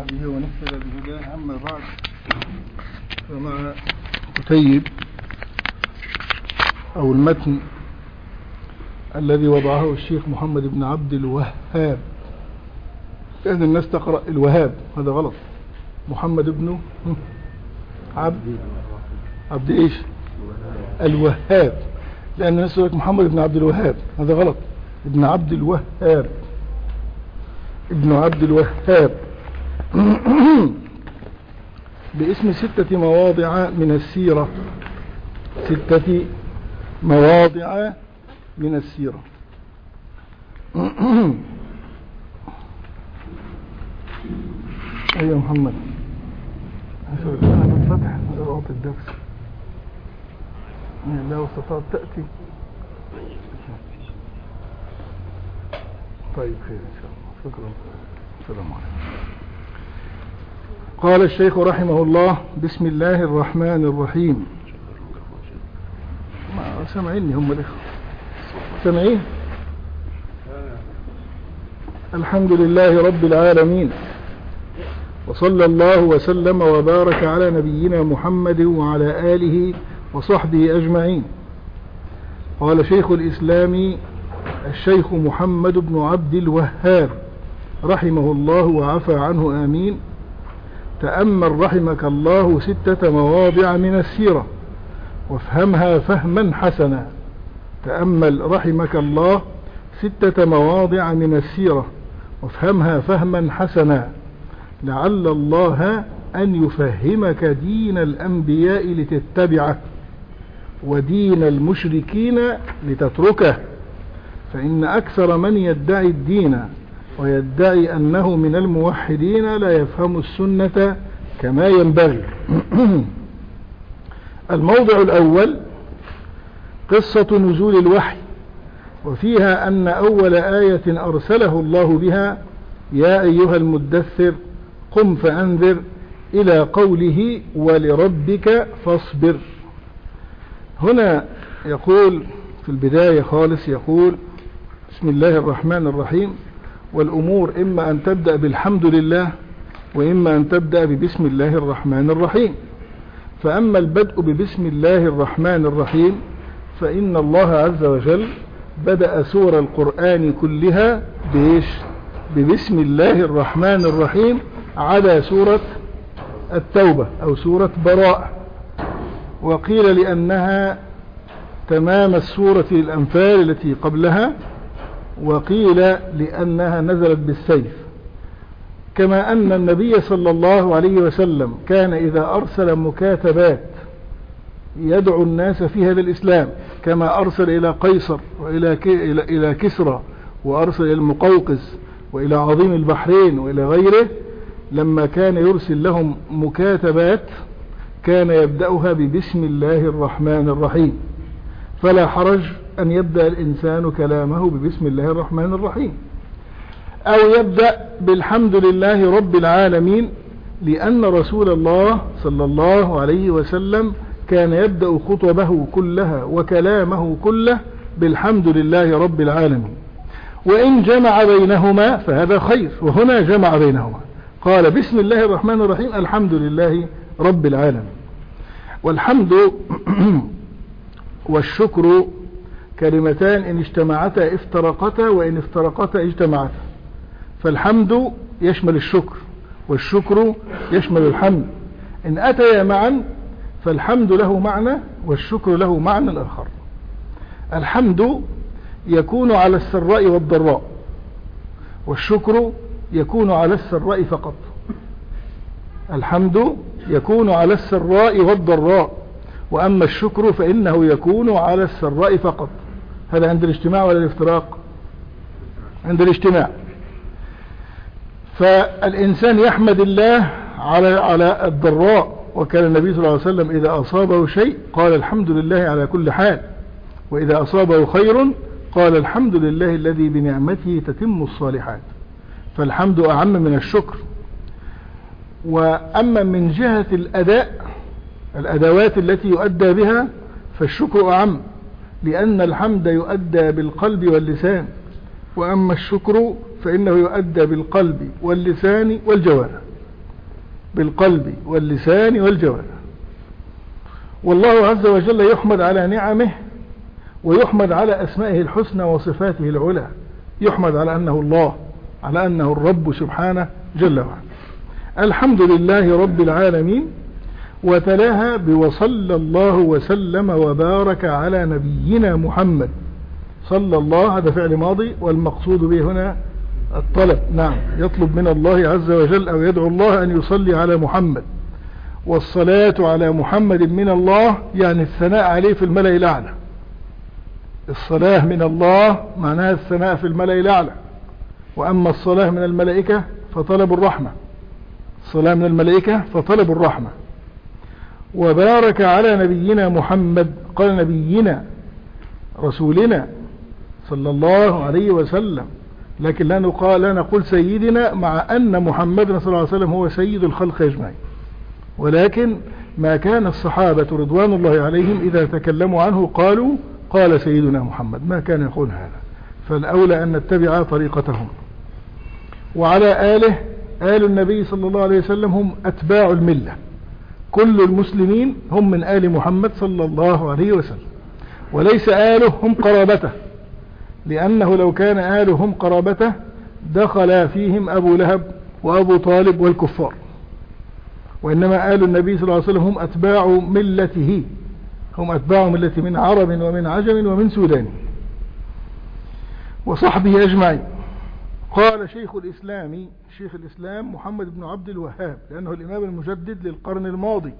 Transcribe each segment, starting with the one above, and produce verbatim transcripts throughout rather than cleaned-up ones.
وصحبه ونهتدى بهداه. أما بعد، فمع كتيب أو المتن الذي وضعه الشيخ محمد بن عبد الوهاب، لأن الناس تقرأ الوهاب، هذا غلط. محمد بن عبد عبد إيش الوهاب، لأن الناس يقول محمد بن عبد الوهاب، هذا غلط. ابن عبد الوهاب، ابن عبد الوهاب باسم ستة مواضع من السيرة، ستة مواضع من السيرة. أيها محمد، أنا بالفتح أعطي الدرس، لو استطعت تأتي. طيب خير إن شاء الله، شكرا. السلام عليكم. قال الشيخ رحمه الله: بسم الله الرحمن الرحيم. ما سمعيني هم الإخوة سمعين؟ الحمد لله رب العالمين، وصلى الله وسلم وبارك على نبينا محمد وعلى آله وصحبه أجمعين. قال شيخ الإسلام الشيخ محمد بن عبد الوهاب رحمه الله وعفى عنه آمين: تأمل رحمك الله ستة مواضع من السيرة وافهمها فهما حسنا. تأمل رحمك الله ستة مواضع من السيرة وافهمها فهما حسنا، لعل الله أن يفهمك دين الأنبياء لتتبعه ودين المشركين لتتركه، فإن أكثر من يدعي الدين ويدعي أنه من الموحدين لا يفهم السنة كما ينبغي. الموضع الأول قصة نزول الوحي، وفيها أن أول آية أرسله الله بها: يا أيها المدثر قم فأنذر، إلى قوله: ولربك فاصبر. هنا يقول في البداية خالص، يقول: بسم الله الرحمن الرحيم. والأمور إما أن تبدأ بالحمد لله، وإما أن تبدأ ببسم الله الرحمن الرحيم. فأما البدء ببسم الله الرحمن الرحيم فإن الله عز وجل بدأ سور القرآن كلها بإيش؟ ببسم الله الرحمن الرحيم، على سورة التوبة أو سورة براءة. وقيل لأنها تمام السورة الأنفال التي قبلها، وقيل لأنها نزلت بالسيف. كما أن النبي صلى الله عليه وسلم كان إذا أرسل مكاتبات يدعو الناس في هذا الإسلام، كما أرسل إلى قيصر وإلى إلى كسرى، وأرسل إلى المقوقس وإلى عظيم البحرين وإلى غيره، لما كان يرسل لهم مكاتبات كان يبدأها ببسم الله الرحمن الرحيم. فلا حرج أن يبدأ الإنسان كلامه ببسم الله الرحمن الرحيم، أو يبدأ بالحمد لله رب العالمين، لأن رسول الله صلى الله عليه وسلم كان يبدأ خطبه كلها وكلامه كله بالحمد لله رب العالمين. وإن جمع بينهما فهذا خير، وهنا جمع بينهما، قال بسم الله الرحمن الرحيم الحمد لله رب العالمين. والحمد والشكر كلمتان إن اجتمعتا افترقتا، وإن افترقتا اجتمعتا. فالحمد يشمل الشكر، والشكر يشمل الحمد. إن أتيا معا فالحمد له معنى والشكر له معنى آخر. الحمد يكون على السراء والضراء، والشكر يكون على السراء فقط. الحمد يكون على السراء والضراء، وأما الشكر فإنه يكون على السراء فقط. هذا عند الاجتماع ولا الافتراق؟ عند الاجتماع. فالإنسان يحمد الله على على الضراء، وكان النبي صلى الله عليه وسلم إذا أصابه شيء قال الحمد لله على كل حال، وإذا أصابه خير قال الحمد لله الذي بنعمته تتم الصالحات. فالحمد أعم من الشكر. وأما من جهة الأداء، الأدوات التي يؤدى بها، فالشكر أعم، لأن الحمد يؤدى بالقلب واللسان، وأما الشكر فإنه يؤدى بالقلب واللسان والجوارح. بالقلب واللسان والجوارح. والله عز وجل يحمد على نعمه، ويحمد على أسمائه الحسنى وصفاته العلى. يحمد على أنه الله، على أنه الرب سبحانه جل وعلا. الحمد لله رب العالمين، وتلاها بوصلى الله وسلم وبارك على نبينا محمد صلى الله. هذا فعل ماضي، والمقصود به هنا الطلب. نعم، يطلب من الله عز وجل أو يدعو الله أن يصلي على محمد. والصلاة على محمد من الله يعني الثناء عليه في الملأ الأعلى. الصلاة من الله معناها الثناء في الملأ الأعلى. وأما الصلاة من الملائكة فطلب الرحمة. الصلاة من الملائكة فطلب الرحمة. وبارك على نبينا محمد، قال نبينا رسولنا صلى الله عليه وسلم، لكن لا نقول, لا نقول سيدنا، مع أن محمد صلى الله عليه وسلم هو سيد الخلق أجمعين. ولكن ما كان الصحابة رضوان الله عليهم إذا تكلموا عنه قالوا قال سيدنا محمد، ما كان يقول هذا، فالأولى أن نتبع طريقتهم. وعلى آله، آل النبي صلى الله عليه وسلم هم أتباع الملة، كل المسلمين هم من آل محمد صلى الله عليه وسلم، وليس آله هم قرابته، لأنه لو كان آله هم قرابته دخل فيهم أبو لهب وأبو طالب والكفار. وإنما آل النبي صلى الله عليه وسلم هم أتباع ملته، هم أتباع ملته من عرب ومن عجم ومن سودان وصحبه أجمعين. قال شيخ الإسلام، شيخ الإسلام محمد بن عبد الوهاب، لأنه الإمام المجدد للقرن الماضي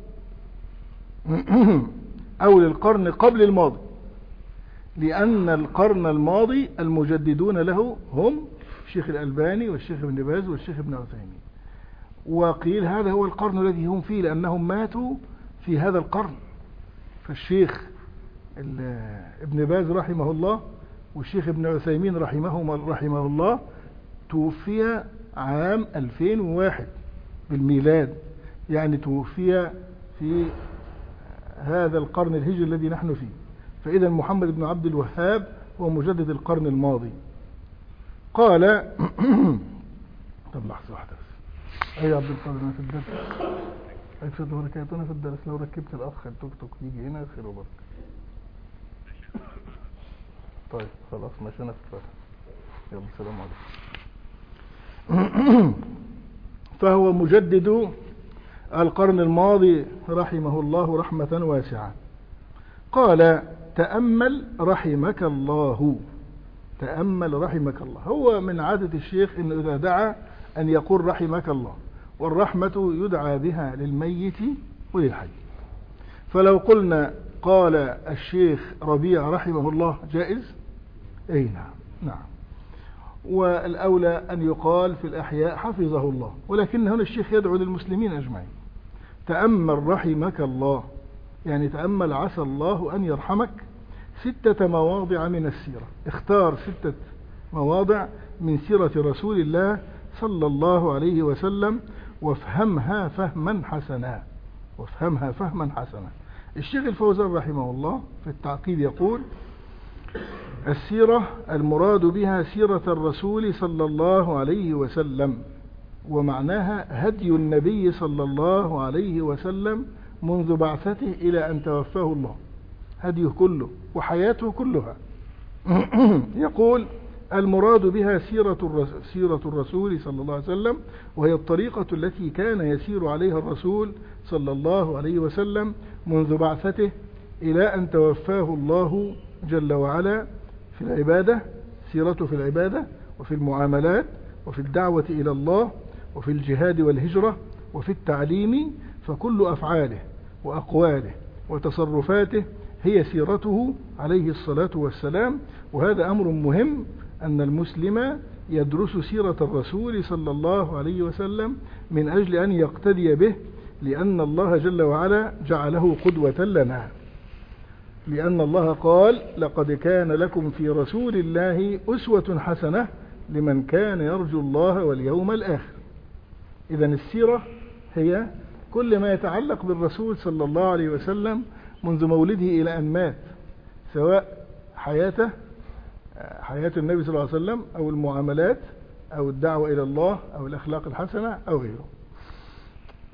أو للقرن قبل الماضي، لأن القرن الماضي المجددون له هم الشيخ الألباني والشيخ ابن باز والشيخ ابن عثيمين. وقيل هذا هو القرن الذي هم فيه، لأنهم ماتوا في هذا القرن. فالشيخ ابن باز رحمه الله والشيخ ابن عثيمين رحمه, رحمه الله توفي عام ألفين وواحد بالميلاد، يعني توفي في هذا القرن الهجري الذي نحن فيه. فإذا محمد بن عبد الوهاب هو مجدد القرن الماضي. قال طب لحظة واحدة بس. أي عبد القادر أنا في الدرس، أكشد بركاتنا في الدرس، لو ركبت الأخ التوك توك يجي هنا خير وبركة. طيب خلاص ماشي، أنا في الفتح. يلا السلام عليكم. فهو مجدد القرن الماضي رحمه الله رحمة واسعة. قال تأمل رحمك الله، تأمل رحمك الله. هو من عادة الشيخ إنه إذا دعا أن يقول رحمك الله، والرحمة يدعى بها للميت وللحي. فلو قلنا قال الشيخ ربيع رحمه الله جائز؟ أي نعم نعم. والأولى أن يقال في الأحياء حفظه الله، ولكن هنا الشيخ يدعو للمسلمين أجمعين. تأمل رحمك الله يعني تأمل عسى الله أن يرحمك ستة مواضع من السيرة. اختار ستة مواضع من سيرة رسول الله صلى الله عليه وسلم وافهمها فهما حسنا، وافهمها فهما حسنا. الشيخ الفوزان رحمه الله في التعقيد يقول السيرة المراد بها سيرة الرسول صلى الله عليه وسلم، ومعناها هدي النبي صلى الله عليه وسلم منذ بعثته إلى أن توفاه الله، هديه كله وحياته كلها. يقول المراد بها سيرة سيرة الرسول صلى الله عليه وسلم، وهي الطريقة التي كان يسير عليها الرسول صلى الله عليه وسلم منذ بعثته إلى أن توفاه الله جل وعلا، في العبادة، سيرته في العبادة وفي المعاملات وفي الدعوة إلى الله وفي الجهاد والهجرة وفي التعليم. فكل أفعاله وأقواله وتصرفاته هي سيرته عليه الصلاة والسلام. وهذا أمر مهم أن المسلم يدرس سيرة الرسول صلى الله عليه وسلم من أجل أن يقتدي به، لأن الله جل وعلا جعله قدوة لنا، لأن الله قال لقد كان لكم في رسول الله أسوة حسنة لمن كان يرجو الله واليوم الآخر. إذن السيرة هي كل ما يتعلق بالرسول صلى الله عليه وسلم منذ مولده إلى أن مات، سواء حياته حياة النبي صلى الله عليه وسلم أو المعاملات أو الدعوة إلى الله أو الأخلاق الحسنة أو غيره.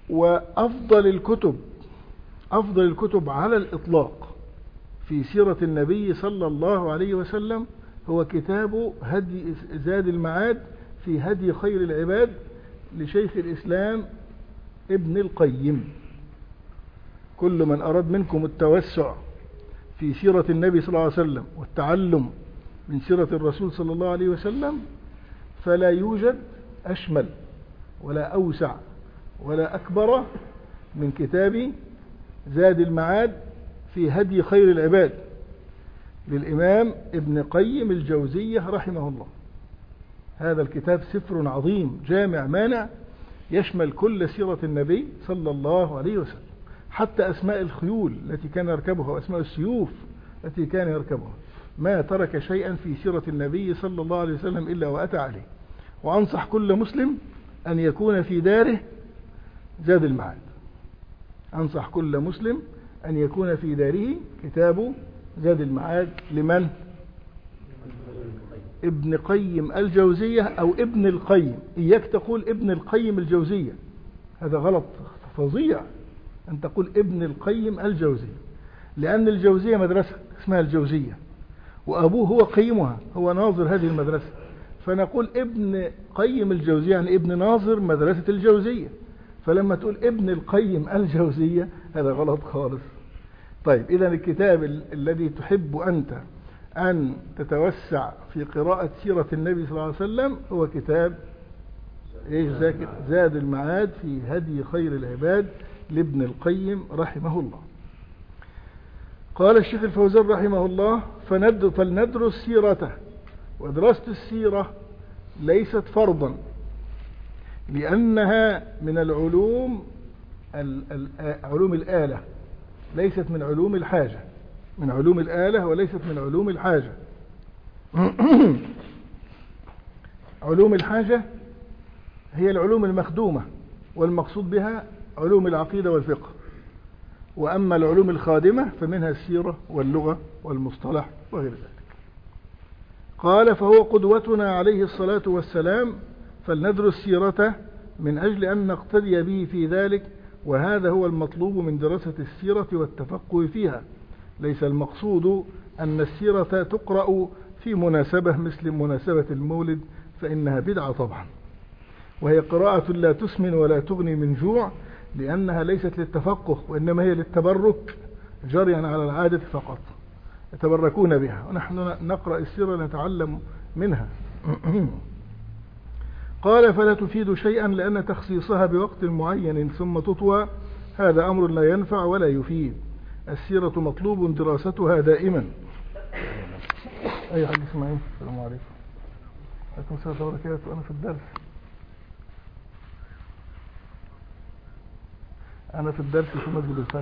وأفضل الكتب أفضل الكتب على الإطلاق في سيرة النبي صلى الله عليه وسلم هو كتاب هدي زاد المعاد في هدي خير العباد لشيخ الإسلام ابن القيم. كل من أراد منكم التوسع في سيرة النبي صلى الله عليه وسلم والتعلم من سيرة الرسول صلى الله عليه وسلم فلا يوجد أشمل ولا أوسع ولا أكبر من كتاب زاد المعاد في هدي خير العباد للإمام ابن قيم الجوزية رحمه الله. هذا الكتاب سفر عظيم جامع مانع يشمل كل سيرة النبي صلى الله عليه وسلم، حتى أسماء الخيول التي كان يركبها وأسماء السيوف التي كان يركبها، ما ترك شيئا في سيرة النبي صلى الله عليه وسلم إلا وأتى عليه. وأنصح كل مسلم أن يكون في داره زاد المعاد، أنصح كل مسلم أن يكون في داره كتاب زاد المعاد لمن؟ ابن قيم الجوزية أو ابن القيم. إياك تقول ابن القيم الجوزية، هذا غلط فظيع أن تقول ابن القيم الجوزية، لأن الجوزية مدرسة اسمها الجوزية وأبوه هو قيمها، هو ناظر هذه المدرسة، فنقول ابن قيم الجوزية يعني ابن ناظر مدرسة الجوزية. فلما تقول ابن القيم الجوزية هذا غلط خالص. طيب إذا الكتاب ال الذي تحب أنت أن تتوسع في قراءة سيرة النبي صلى الله عليه وسلم هو كتاب إيش ذاكر زاد المعاد في هدي خير العباد لابن القيم رحمه الله. قال الشيخ الفوزان رحمه الله: فلندرس سيرته. ودراسة السيرة ليست فرضا لأنها من العلوم علوم الآلة، ليست من علوم الحاجة، من علوم الآلة وليست من علوم الحاجة. علوم الحاجة هي العلوم المخدومة والمقصود بها علوم العقيدة والفقه، وأما العلوم الخادمة فمنها السيرة واللغة والمصطلح وغير ذلك. قال: فهو قدوتنا عليه الصلاة والسلام، فلندرس سيرته من أجل أن نقتدي به في ذلك، وهذا هو المطلوب من دراسة السيرة والتفقه فيها. ليس المقصود أن السيرة تقرأ في مناسبة مثل مناسبة المولد، فإنها بدعة طبعا، وهي قراءة لا تسمن ولا تغني من جوع، لأنها ليست للتفقه وإنما هي للتبرك جريا على العادة فقط، يتبركون بها، ونحن نقرأ السيرة نتعلم منها. قال: فلا تفيد شيئا لأن تخصيصها بوقت معين ثم تطوى هذا أمر لا ينفع ولا يفيد. السيرة مطلوب دراستها دائما. أي حاج اسماعيل، السلام عليكم. عليكم السلام وبركاته. أنا في الدرس أنا في الدرس في مسجد الفتح.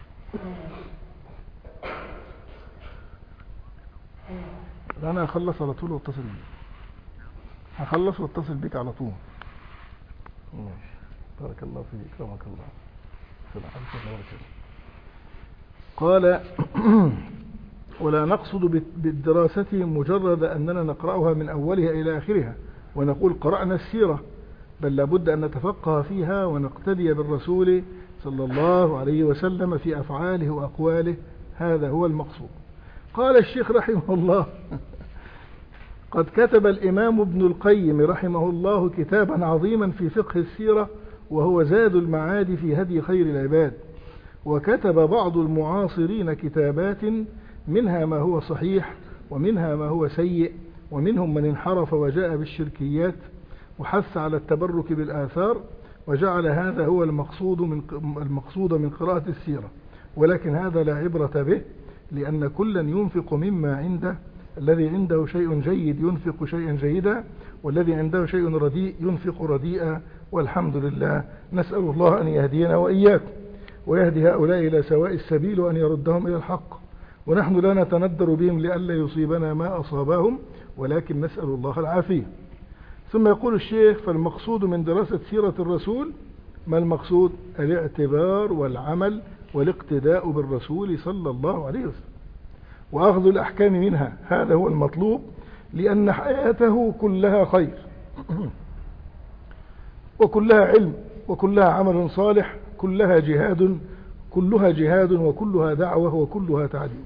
أنا هخلص على طول واتصل بيك، هخلص واتصل بيك على طول. ماشي، بارك الله فيك، رحمك الله. السلام عليكم ورحمة الله. قال: ولا نقصد بالدراسة مجرد أننا نقرأها من أولها إلى آخرها ونقول قرأنا السيرة، بل لابد أن نتفقه فيها ونقتدي بالرسول صلى الله عليه وسلم في أفعاله وأقواله، هذا هو المقصود. قال الشيخ رحمه الله: قد كتب الإمام ابن القيم رحمه الله كتابا عظيما في فقه السيرة، وهو زاد المعاد في هدي خير العباد. وكتب بعض المعاصرين كتابات منها ما هو صحيح ومنها ما هو سيء، ومنهم من انحرف وجاء بالشركيات وحث على التبرك بالآثار، وجعل هذا هو المقصود من المقصود من قراءة السيرة، ولكن هذا لا عبرة به، لأن كلا ينفق مما عنده، الذي عنده شيء جيد ينفق شيئا جيدا، والذي عنده شيء رديء ينفق رديئا، والحمد لله. نسأل الله أن يهدينا وإياكم ويهدي هؤلاء إلى سواء السبيل، وأن يردهم إلى الحق، ونحن لا نتندر بهم لئلا يصيبنا ما أصابهم، ولكن نسأل الله العافية. ثم يقول الشيخ: فالمقصود من دراسة سيرة الرسول، ما المقصود؟ الاعتبار والعمل والاقتداء بالرسول صلى الله عليه وسلم، وأخذ الأحكام منها، هذا هو المطلوب، لأن حياته كلها خير وكلها علم وكلها عمل صالح، كلها جهاد كلها جهاد وكلها دعوة وكلها تعليم.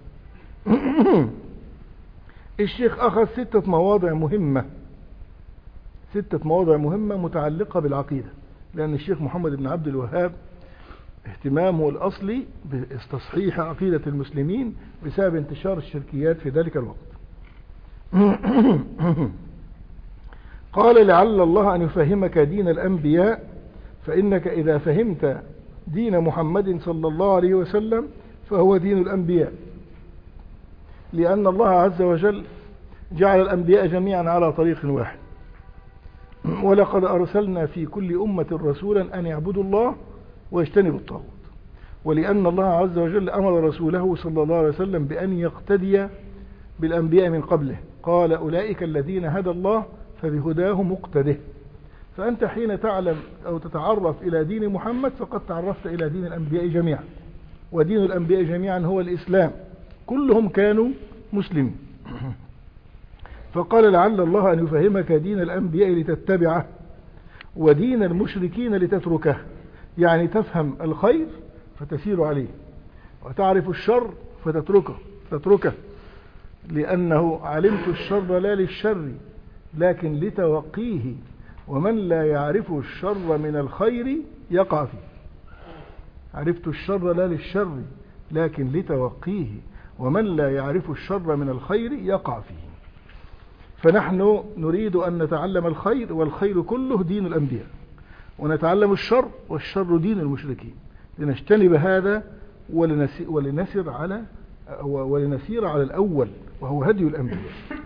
الشيخ أخذ ستة مواضع مهمة ستة مواضع مهمة متعلقة بالعقيدة، لأن الشيخ محمد بن عبد الوهاب اهتمامه الأصلي باستصحيح عقيدة المسلمين بسبب انتشار الشركيات في ذلك الوقت. قال: لعل الله أن يفهمك دين الأنبياء، فإنك إذا فهمت دين محمد صلى الله عليه وسلم فهو دين الأنبياء، لأن الله عز وجل جعل الأنبياء جميعا على طريق واحد، ولقد أرسلنا في كل أمة رسولا أن يعبدوا الله ويجتنبوا الطاغوت، ولأن الله عز وجل أمر رسوله صلى الله عليه وسلم بأن يقتدي بالأنبياء من قبله، قال: أولئك الذين هدى الله فبهداه مقتده. فأنت حين تعلم أو تتعرف إلى دين محمد فقد تعرفت إلى دين الأنبياء جميعا، ودين الأنبياء جميعا هو الإسلام، كلهم كانوا مسلمين. فقال: لعل الله أن يفهمك دين الأنبياء لتتبعه، ودين المشركين لتتركه، يعني تفهم الخير فتسير عليه، وتعرف الشر فتتركه تتركه لأنه علمت الشر لا للشر لكن لتوقيه، ومن لا يعرف الشر من الخير يقع فيه. عرفت الشر لا للشر لكن لتوقيه، ومن لا يعرف الشر من الخير يقع فيه. فنحن نريد أن نتعلم الخير، والخير كله دين الأنبياء، ونتعلم الشر، والشر دين المشركين، لنجتنب هذا ولنسير على ولنسير على الأول وهو هدي الأنبياء.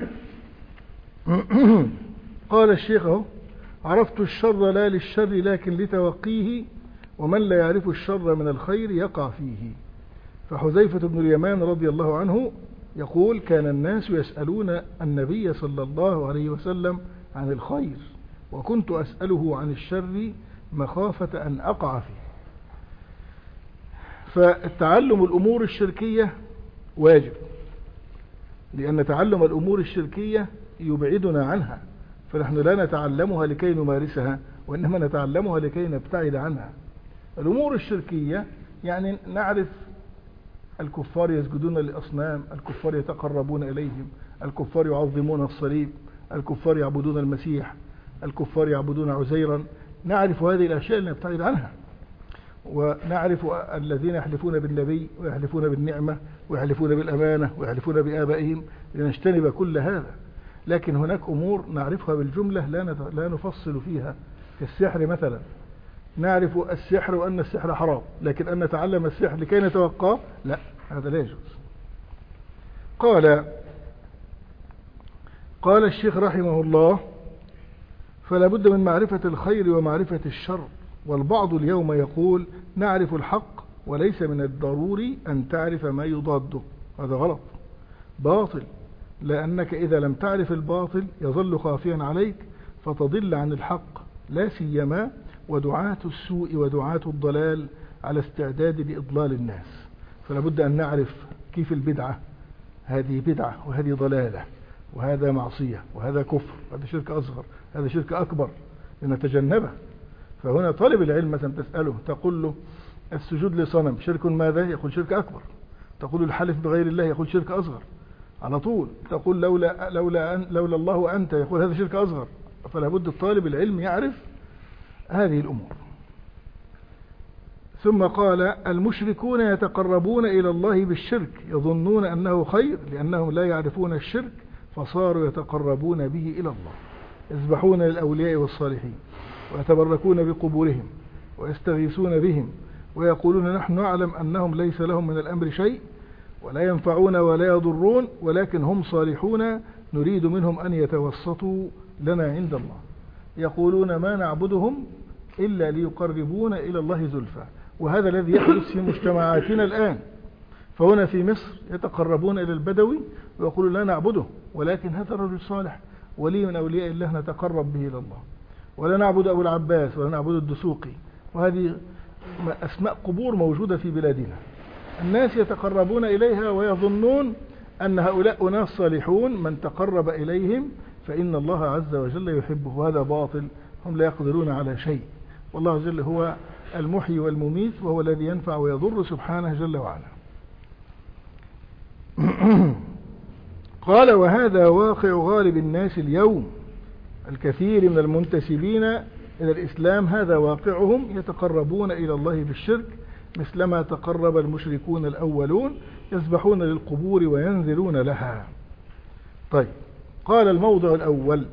قال الشيخ: عرفت الشر لا للشر لكن لتوقيه، ومن لا يعرف الشر من الخير يقع فيه. فحذيفة بن اليمان رضي الله عنه يقول: كان الناس يسألون النبي صلى الله عليه وسلم عن الخير، وكنت أسأله عن الشر مخافة أن أقع فيه. فالتعلم الأمور الشركية واجب، لأن تعلم الأمور الشركية يبعدنا عنها، فنحن لا نتعلمها لكي نمارسها، وإنما نتعلمها لكي نبتعد عنها. الأمور الشركية يعني نعرف الكفار يسجدون للأصنام، الكفار يتقربون إليهم، الكفار يعظمون الصليب، الكفار يعبدون المسيح، الكفار يعبدون عزيرا. نعرف هذه الأشياء اللي نبتعد عنها، ونعرف الذين يحلفون بالنبي ويحلفون بالنعمة ويحلفون بالأمانة ويحلفون بآبائهم، لنجتنب كل هذا. لكن هناك أمور نعرفها بالجملة لا نفصل فيها، كالسحر مثلا، نعرف السحر وأن السحر حرام، لكن أن نتعلم السحر لكي نتوقع لا، هذا لا يجوز. قال قال الشيخ رحمه الله: فلا بد من معرفة الخير ومعرفة الشر، والبعض اليوم يقول نعرف الحق وليس من الضروري أن تعرف ما يضاده. هذا غلط، باطل، لأنك إذا لم تعرف الباطل يظل خافيا عليك فتضل عن الحق، لا سيما ودعاة السوء ودعاة الضلال على استعداد لإضلال الناس. فلا بد أن نعرف كيف البدعة، هذه بدعة وهذه ضلالة، وهذا معصية وهذا كفر، هذا شرك أصغر، هذا شرك أكبر، لنتجنبه. فهنا طالب العلم مثلا تسأله تقول له السجود لصنم شرك ماذا؟ يقول شرك أكبر. تقول الحلف بغير الله يقول شرك أصغر على طول. تقول لولا, لولا, أن لولا الله وأنت يقول هذا شرك أصغر. فلا بد الطالب العلم يعرف هذه الأمور. ثم قال: المشركون يتقربون إلى الله بالشرك يظنون أنه خير لأنهم لا يعرفون الشرك فصاروا يتقربون به إلى الله، يذبحون للأولياء والصالحين ويتبركون بقبورهم ويستغيثون بهم ويقولون نحن نعلم أنهم ليس لهم من الأمر شيء ولا ينفعون ولا يضرون ولكن هم صالحون نريد منهم أن يتوسطوا لنا عند الله. يقولون ما نعبدهم إلا ليقربونا إلى الله زلفى. وهذا الذي يحدث في مجتمعاتنا الآن. فهنا في مصر يتقربون إلى البدوي ويقولون لا نعبده ولكن هذا الرجل صالح ولي من أولياء الله نتقرب به إلى الله، ولا نعبد أبو العباس ولا نعبد الدسوقي. وهذه أسماء قبور موجودة في بلادنا، الناس يتقربون إليها ويظنون أن هؤلاء ناس صالحون، من تقرب إليهم فإن الله عز وجل يحبه. وهذا باطل، هم لا يقدرون على شيء والله عز وجل هو المحيي والمميت، وهو الذي ينفع ويضر سبحانه جل وعلا. قال: وهذا واقع غالب الناس اليوم، الكثير من المنتسبين إلى الإسلام هذا واقعهم، يتقربون إلى الله بالشرك مثلما تقرب المشركون الأولون، يسبحون للقبور وينذرون لها. طيب، قال: الموضع الأول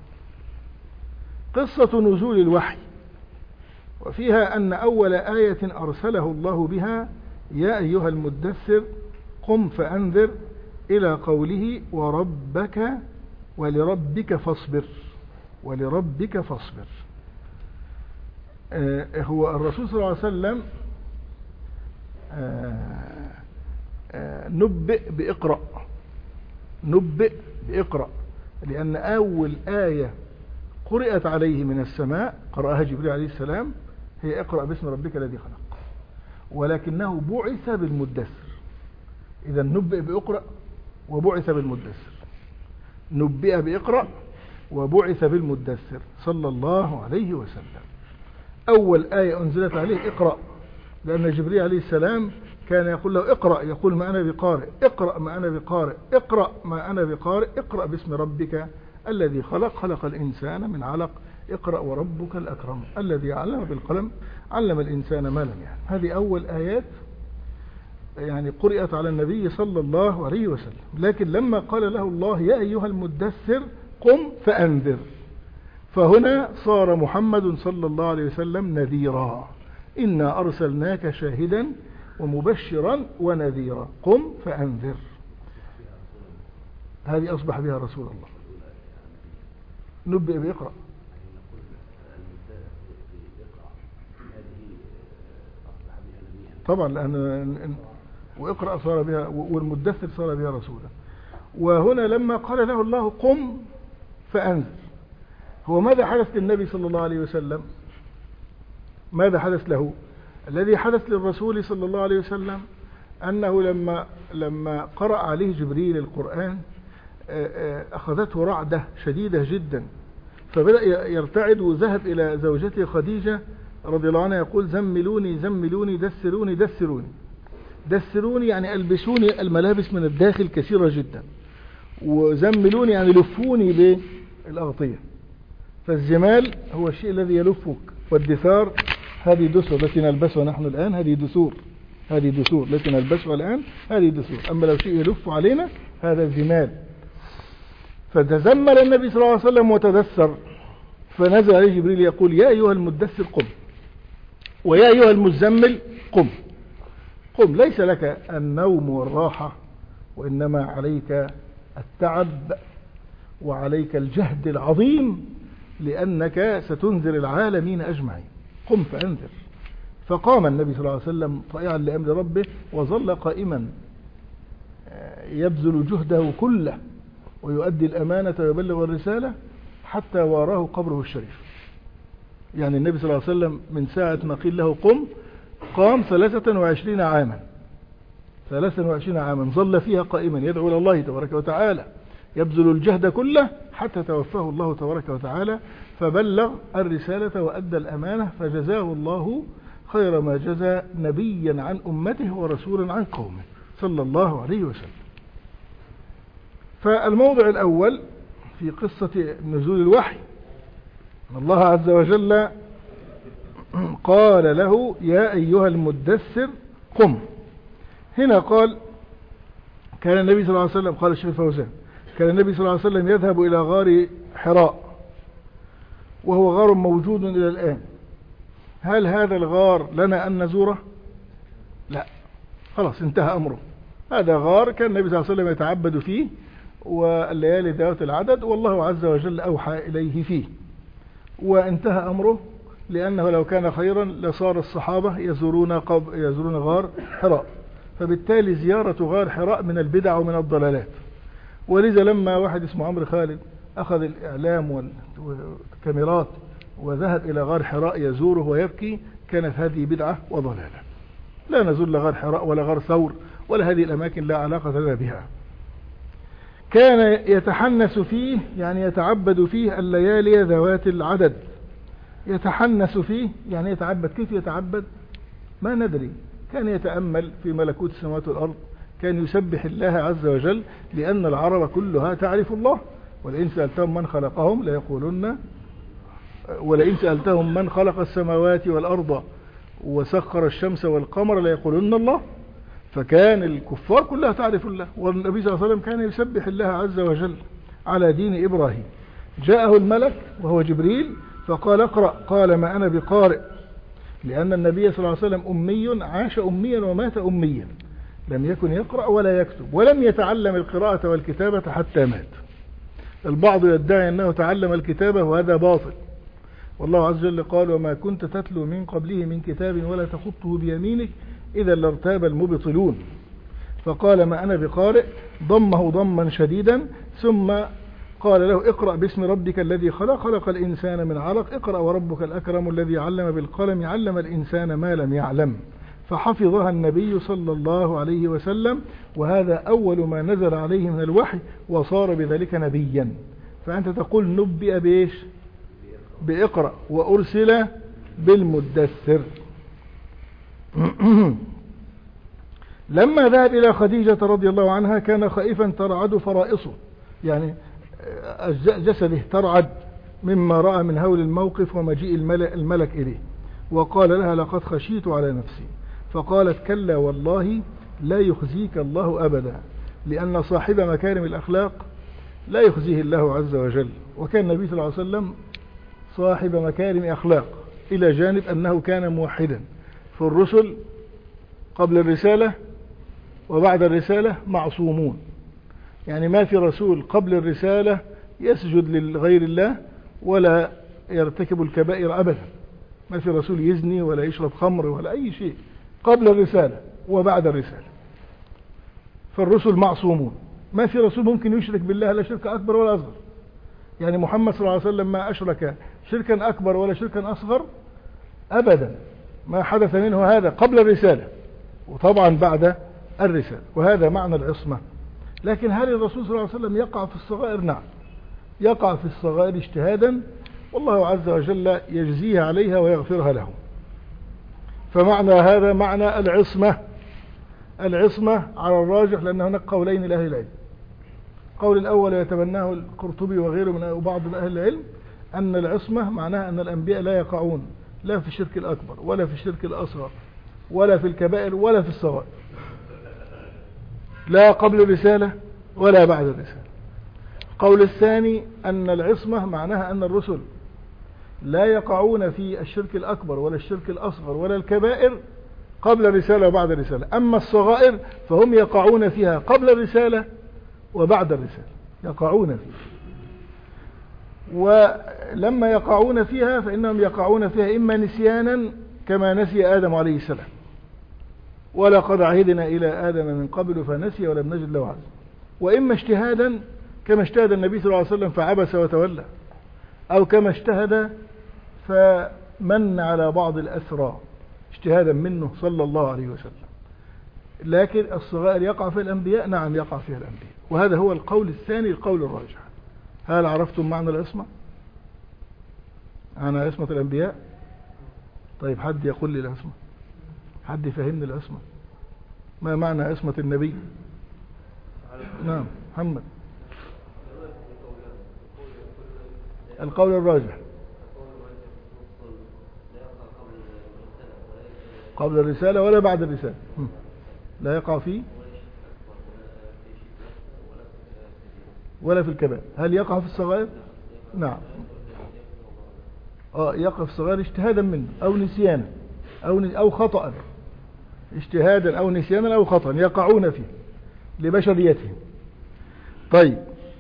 قصة نزول الوحي، وفيها أن أول آية أرسله الله بها يا أيها المدثر قم فأنذر إلى قوله وربك ولربك فاصبر، ولربك فاصبر. آه هو الرسول صلى الله عليه وسلم آه آه نبئ بإقرأ، نبئ بإقرأ، لأن أول آية قرأت عليه من السماء قرأها جبريل عليه السلام هي اقرأ باسم ربك الذي خلق، ولكنه بعث بالمدثر. إذا نبئ بإقرأ وبعث بالمدثر، نبئ بإقرأ وبعث بالمدثر صلى الله عليه وسلم. أول آية أنزلت عليه اقرأ، لأن جبريل عليه السلام كان يقول له اقرأ، يقول ما أنا بقارئ، اقرأ ما أنا بقارئ، اقرأ ما أنا بقارئ، اقرأ باسم ربك الذي خلق، خلق الإنسان من علق، اقرأ وربك الأكرم الذي علم بالقلم علم الإنسان ما لم يعلم. هذه أول آيات يعني قرأت على النبي صلى الله عليه وسلم. لكن لما قال له الله يا أيها المدثر قم فأنذر، فهنا صار محمد صلى الله عليه وسلم نذيرا، إنا أرسلناك شاهدا ومبشرا ونذيرا، قم فأنذر، هذه أصبح بها رسول الله. نبئ بإقرأ، طبعا لأن وإقرأ صار بها، والمدثر صار بها رسولا. وهنا لما قال له الله قم فأنذر، هو ماذا حدث للنبي صلى الله عليه وسلم؟ ماذا حدث له؟ الذي حدث للرسول صلى الله عليه وسلم أنه لما لما قرأ عليه جبريل القرآن أخذته رعدة شديدة جدا، فبدأ يرتعد وذهب إلى زوجته خديجة رضي الله عنها يقول زملوني زملوني دسروني دسروني دسروني، يعني ألبسوني الملابس من الداخل كثيرة جدا، وزملوني يعني لفوني بالأغطية. فالزمال هو الشيء الذي يلفك، والدثار هذه دسور التي نلبسها نحن الآن، هذه دسور، هذه دسور التي نلبسها الآن، هذه دسور. أما لو شيء يلف علينا هذا زمال. فتزمل النبي صلى الله عليه وسلم وتدثر، فنزل عليه جبريل يقول يا أيها المدثر قم، ويا أيها المزمل قم. قم، ليس لك النوم والراحة، وإنما عليك التعب وعليك الجهد العظيم، لأنك ستنذر العالمين أجمعين. قم فأنذر. فقام النبي صلى الله عليه وسلم طائعا لأمر ربه، وظل قائما يبذل جهده كله ويؤدي الأمانة ويبلغ الرسالة حتى واراه قبره الشريف. يعني النبي صلى الله عليه وسلم من ساعة ما قيل له قم قام ثلاثة وعشرين عاما، ثلاثة وعشرين عاما ظل فيها قائما يدعو إلى الله تبارك وتعالى، يبذل الجهد كله حتى توفاه الله تبارك وتعالى، فبلغ الرسالة وأدى الأمانة، فجزاه الله خير ما جزى نبيا عن أمته ورسولا عن قومه صلى الله عليه وسلم. فالموضع الأول في قصة نزول الوحي أن الله عز وجل قال له يا أيها المدثر قم. هنا قال كان النبي صلى الله عليه وسلم، قال الشيخ فوزان، كان النبي صلى الله عليه وسلم يذهب إلى غار حراء، وهو غار موجود إلى الآن. هل هذا الغار لنا أن نزوره؟ لا، خلاص انتهى أمره. هذا غار كان النبي صلى الله عليه وسلم يتعبد فيه، والليالي ذات العدد، والله عز وجل أوحى إليه فيه، وانتهى أمره، لأنه لو كان خيرا لصار الصحابة يزورون, قب يزورون غار حراء. فبالتالي زيارة غار حراء من البدع ومن الضلالات. ولذا لما واحد اسمه عمرو خالد أخذ الإعلام والكاميرات وذهب إلى غار حراء يزوره ويبكي، كانت هذه بدعة وضلالة. لا نزور لغار حراء ولا غار ثور ولا هذه الأماكن، لا علاقة لنا بها. كان يتحنس فيه، يعني يتعبد فيه الليالي ذوات العدد، يتحنس فيه، يعني يتعبد. كيف يتعبد؟ ما ندري. كان يتأمل في ملكوت السماوات والأرض، كان يسبح الله عز وجل، لأن العرب كلها تعرف الله. ولئن سألتهم من خلقهم ليقولن، ولئن سألتهم من خلق السماوات والأرض وسخر الشمس والقمر ليقولن الله. فكان الكفار كلها تعرف الله، والنبي صلى الله عليه وسلم كان يسبح الله عز وجل على دين إبراهيم. جاءه الملك وهو جبريل فقال اقرأ، قال ما أنا بقارئ، لأن النبي صلى الله عليه وسلم أمي، عاش أميا ومات أميا، لم يكن يقرأ ولا يكتب، ولم يتعلم القراءة والكتابة حتى مات. البعض يدعي أنه تعلم الكتابة وهذا باطل، والله عز وجل قال وما كنت تتلو من قبله من كتاب ولا تخطه بيمينك إذا لارتاب المبطلون. فقال ما أنا بقارئ، ضمه ضما شديدا، ثم قال له اقرأ باسم ربك الذي خلق، خلق الإنسان من علق، اقرأ وربك الأكرم الذي علم بالقلم، علم الإنسان ما لم يعلم. فحفظها النبي صلى الله عليه وسلم، وهذا أول ما نزل عليه من الوحي، وصار بذلك نبيا. فأنت تقول نبئ بإيش؟ بإقرأ، وأرسل بالمدثر. لما ذهب إلى خديجة رضي الله عنها كان خائفا ترعد فرائصه، يعني جسده ترعد مما رأى من هول الموقف ومجيء الملك إليه، وقال لها لقد خشيت على نفسي. فقالت كلا والله لا يخزيك الله أبدا، لأن صاحب مكارم الأخلاق لا يخزيه الله عز وجل. وكان النبي صلى الله عليه وسلم صاحب مكارم أخلاق، إلى جانب أنه كان موحدا. فالرسل قبل الرسالة وبعد الرسالة معصومون، يعني ما في رسول قبل الرسالة يسجد لغير الله ولا يرتكب الكبائر أبدا، ما في رسول يزني ولا يشرب خمر ولا أي شيء قبل الرسالة وبعد الرسالة. فالرسل معصومون، ما في رسول ممكن يشرك بالله لا شرك أكبر ولا أصغر. يعني محمد صلى الله عليه وسلم ما أشرك شركا أكبر ولا شركا أصغر أبدا، ما حدث منه هذا قبل الرسالة وطبعا بعد الرسالة، وهذا معنى العصمة. لكن هل الرسول صلى الله عليه وسلم يقع في الصغائر؟ نعم، يقع في الصغائر اجتهادا، والله عز وجل يجزيه عليها ويغفرها له. فمعنى هذا معنى العصمة. العصمة على الراجح، لأن هناك قولين لأهل العلم. قول الأول يتبناه القرطبي وغيره من بعض أهل العلم، أن العصمة معناها أن الأنبياء لا يقعون لا في الشرك الأكبر ولا في الشرك الأصغر ولا في الكبائر ولا في الصغائر، لا قبل الرسالة ولا بعد الرسالة. القول الثاني أن العصمة معناها أن الرسل لا يقعون في الشرك الأكبر ولا الشرك الأصغر ولا الكبائر قبل الرسالة وبعد الرسالة، أما الصغائر فهم يقعون فيها قبل الرسالة وبعد الرسالة، يقعون فيها. ولما يقعون فيها فإنهم يقعون فيها إما نسيانا كما نسي آدم عليه السلام، ولقد عهدنا إلى آدم من قبل فنسي ولم نجد له عزما، وإما اجتهادا كما اجتهد النبي صلى الله عليه وسلم فعبس وتولى، أو كما اجتهد فمن على بعض الأسرى اجتهادا منه صلى الله عليه وسلم. لكن الصغائر يقع في الأنبياء، نعم يقع فيها الأنبياء، وهذا هو القول الثاني القول الراجح. هل عرفتم معنى العصمة؟ معنى عصمة الأنبياء؟ طيب حد يقول لي العصمة، حد يفهمني العصمة، ما معنى عصمة النبي؟ نعم محمد. القول الراجح قبل الرسالة ولا بعد الرسالة، لا يقع فيه ولا في الكبائر. هل يقع في الصغائر؟ نعم، اه يقع في الصغائر اجتهادا منه او نسيانا او او خطأ، اجتهادا او نسيانا او خطأ يقعون فيه لبشريتهم. طيب،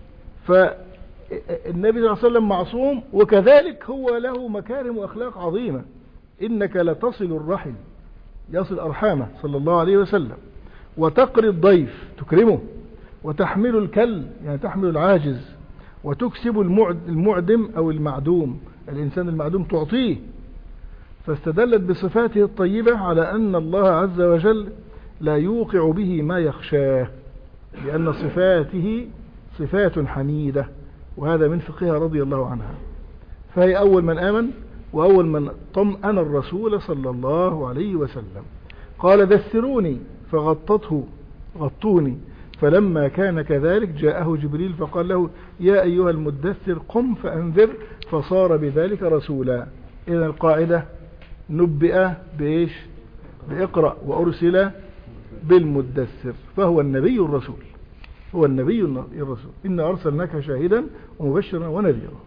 فالنبي صلى الله عليه وسلم معصوم، وكذلك هو له مكارم واخلاق عظيمة. انك لتصل الرحم، يصل ارحامه صلى الله عليه وسلم، وتقري الضيف تكرمه، وتحمل الكل يعني تحمل العاجز، وتكسب المعدم أو المعدوم، الإنسان المعدوم تعطيه. فاستدلت بصفاته الطيبة على أن الله عز وجل لا يوقع به ما يخشاه، لأن صفاته صفات حميدة، وهذا من فقهها رضي الله عنها. فهي أول من آمن، وأول من طمأن الرسول صلى الله عليه وسلم. قال دثروني فغطته غطوني، فلما كان كذلك جاءه جبريل فقال له يا أيها المدثر قم فأنذر، فصار بذلك رسولا. إذا القاعدة نبئ بإيش؟ بإقرأ، وأرسل بالمدثر، فهو النبي الرسول، هو النبي الرسول. إنا أرسلناك شاهدا ومبشرا ونذيرا.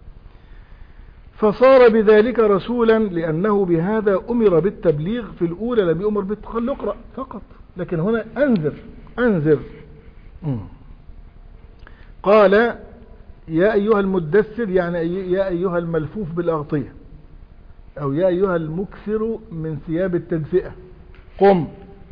فصار بذلك رسولا لأنه بهذا أمر بالتبليغ. في الأولى لم يؤمر بالتخلق اقرأ فقط، لكن هنا أنذر أنذر. قال يا أيها المدثر يعني يا أيها الملفوف بالأغطية، أو يا أيها المكثر من ثياب التدفئة، قم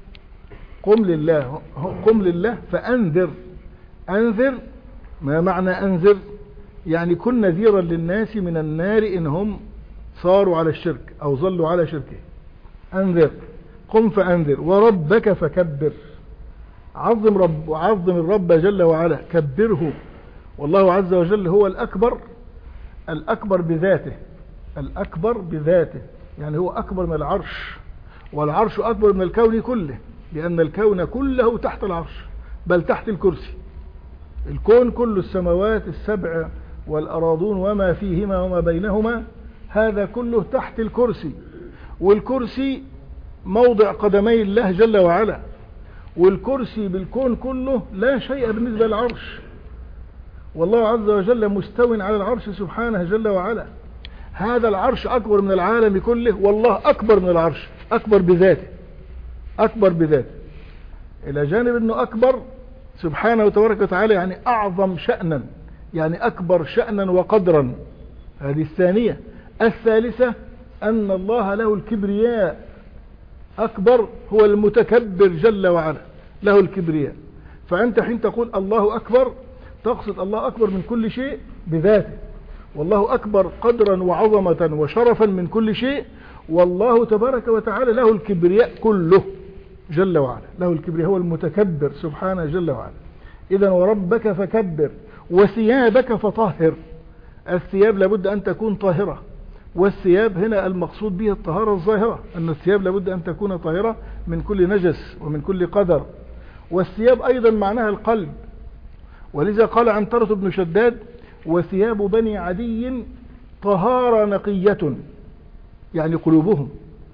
قم لله قم لله فأنذر. أنذر ما معنى أنذر؟ يعني كن نذيرا للناس من النار إن هم صاروا على الشرك أو ظلوا على شركه. أنذر، قم فأنذر. وربك فكبر، عظم رب وعظم الرب جل وعلا، كبره. والله عز وجل هو الأكبر، الأكبر بذاته، الأكبر بذاته، يعني هو أكبر من العرش، والعرش أكبر من الكون كله، لأن الكون كله تحت العرش بل تحت الكرسي. الكون كل السماوات السبع والأراضون وما فيهما وما بينهما هذا كله تحت الكرسي، والكرسي موضع قدمي الله جل وعلا، والكرسي بالكون كله لا شيء بالنسبة للعرش، والله عز وجل مستو على العرش سبحانه جل وعلا. هذا العرش أكبر من العالم كله، والله أكبر من العرش، أكبر بذاته، أكبر بذاته، إلى جانب أنه أكبر سبحانه وتبارك وتعالى، يعني أعظم شأنا، يعني أكبر شأنا وقدرا. هذه الثانية. الثالثة أن الله له الكبرياء، أكبر، هو المتكبر جل وعلا، له الكبرياء. فأنت حين تقول الله أكبر تقصد الله أكبر من كل شيء بذاته، والله أكبر قدرا وعظمة وشرفا من كل شيء، والله تبارك وتعالى له الكبرياء كله جل وعلا، له الكبرياء، هو المتكبر سبحانه جل وعلا. إذن وربك فكبر، وثيابك فطهر. الثياب لابد أن تكون طاهرة، والثياب هنا المقصود به الطهارة الظاهرة، أن الثياب لابد أن تكون طاهرة من كل نجس ومن كل قدر. والثياب أيضا معناها القلب، ولذا قال عنترة بن شداد وثياب بني عدي طهارة نقية، يعني قلوبهم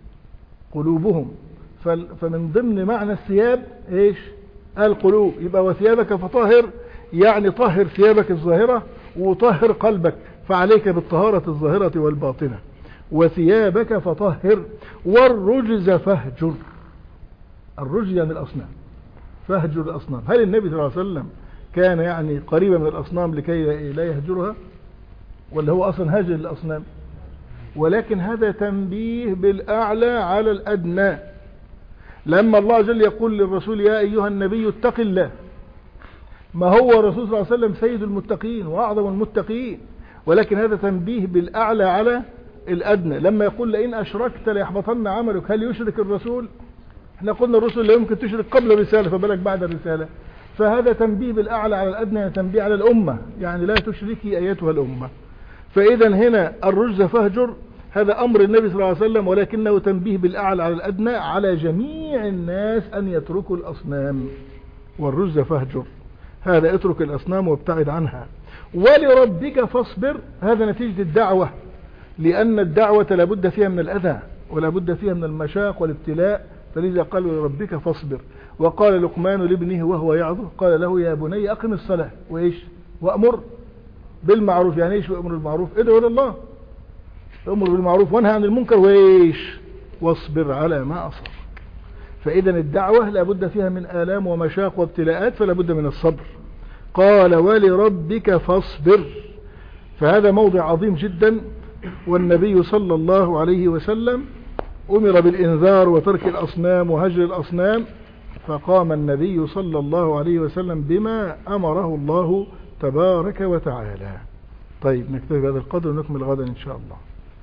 قلوبهم فمن ضمن معنى الثياب ايش؟ القلوب. يبقى وثيابك فطهر، يعني طهر ثيابك الظاهرة وطهر قلبك، فعليك بالطهارة الظاهرة والباطنة. وثيابك فطهر، والرجز فاهجر. الرجز يعني الأصنام، فاهجر الأصنام. هل النبي صلى الله عليه وسلم كان يعني قريبا من الأصنام لكي لا يهجرها، ولا هو أصلا هاجر الأصنام؟ ولكن هذا تنبيه بالأعلى على الأدنى. لما الله جل يقول للرسول يا أيها النبي اتق الله، ما هو الرسول صلى الله عليه وسلم سيد المتقين وأعظم المتقين، ولكن هذا تنبيه بالأعلى على الأدنى. لما يقول لئن أشركت ليحبطن عملك، هل يشرك الرسول؟ احنا قلنا الرسول لا يمكن تشرك قبل الرسالة، فبالك بعد الرسالة. فهذا تنبيه بالأعلى على الأدنى، تنبيه على الأمة، يعني لا تشركي أيتها الأمة. فإذا هنا الرجز فاهجر هذا أمر النبي صلى الله عليه وسلم، ولكنه تنبيه بالأعلى على الأدنى على جميع الناس أن يتركوا الأصنام. والرجز فاهجر هذا اترك الأصنام وابتعد عنها. ولربك فاصبر، هذا نتيجة الدعوة، لأن الدعوة لابد فيها من الأذى ولابد فيها من المشاق والابتلاء، فلذا قال ولربك فاصبر. وقال لقمان لابنه وهو يعظه قال له يا بني أقم الصلاة وإيش وأمر بالمعروف. يعني إيش وأمر بالمعروف؟ ادعو إلى الله، أمر بالمعروف وانهى عن المنكر، وإيش واصبر على ما أصابك. فإذا الدعوة لابد فيها من آلام ومشاق وابتلاءات، فلابد من الصبر. قال ولربك فاصبر، فهذا موضع عظيم جدا. والنبي صلى الله عليه وسلم أمر بالإنذار وترك الأصنام وهجر الأصنام، فقام النبي صلى الله عليه وسلم بما أمره الله تبارك وتعالى. طيب نكتفي بهذا القدر ونكمل غدا إن شاء الله.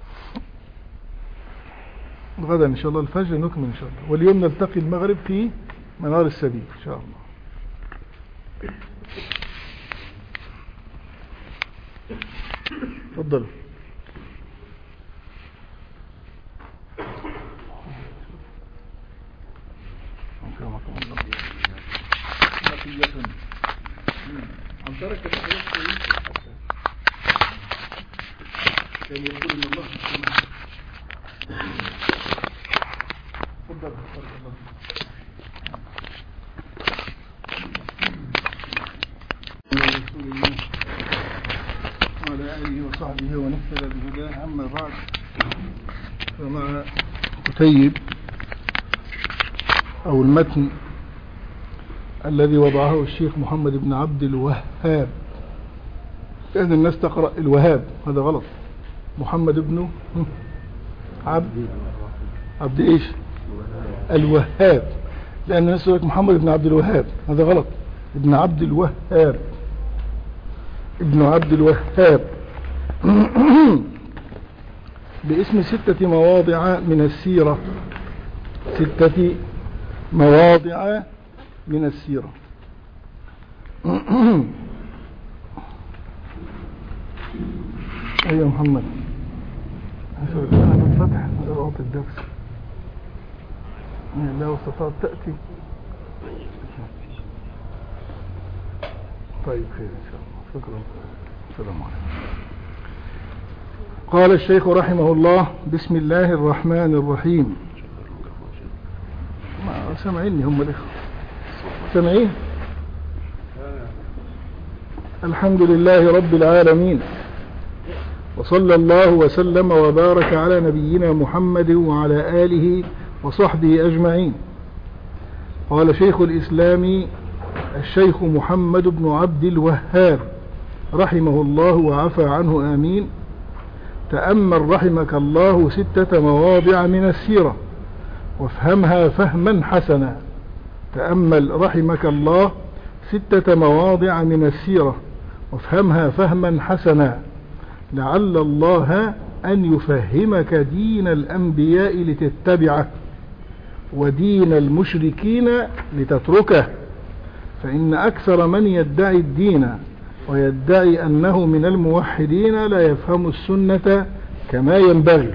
غدا إن شاء الله الفجر نكمل إن شاء الله، واليوم نلتقي المغرب في منار السبيل إن شاء الله. تفضلوا. البركة كان يقول إن الله سبحانه تفضل بارك الله رسول الله وعلى آله وصحبه ونفذ بهداه. أما بعد، فمع كتيب أو المتن الذي وضعه الشيخ محمد بن عبد الوهاب، لأن الناس تقرأ الوهاب، هذا غلط. محمد بن عبد عبد إيش الوهاب، لأن الناس تقول محمد بن عبد الوهاب، هذا غلط. ابن عبد الوهاب، ابن عبد الوهاب باسم ستة مواضع من السيرة، ستة مواضع من السيرة. أيها محمد، أنا بفتح أعطي الدرس لو استطعت تأتي. طيب خير إن شاء الله، شكرا. السلام عليكم. قال الشيخ رحمه الله: بسم الله الرحمن الرحيم. ما سمعيني هم الإخوة سمعين؟ الحمد لله رب العالمين، وصلى الله وسلم وبارك على نبينا محمد وعلى آله وصحبه أجمعين. قال شيخ الإسلام الشيخ محمد بن عبد الوهاب رحمه الله وعفى عنه آمين: تأمل رحمك الله ستة مواضع من السيرة وافهمها فهما حسنا. تأمل رحمك الله ستة مواضع من السيرة وافهمها فهما حسنا، لعل الله أن يفهمك دين الأنبياء لتتبعه ودين المشركين لتتركه، فإن أكثر من يدعي الدين ويدعي أنه من الموحدين لا يفهم السنة كما ينبغي.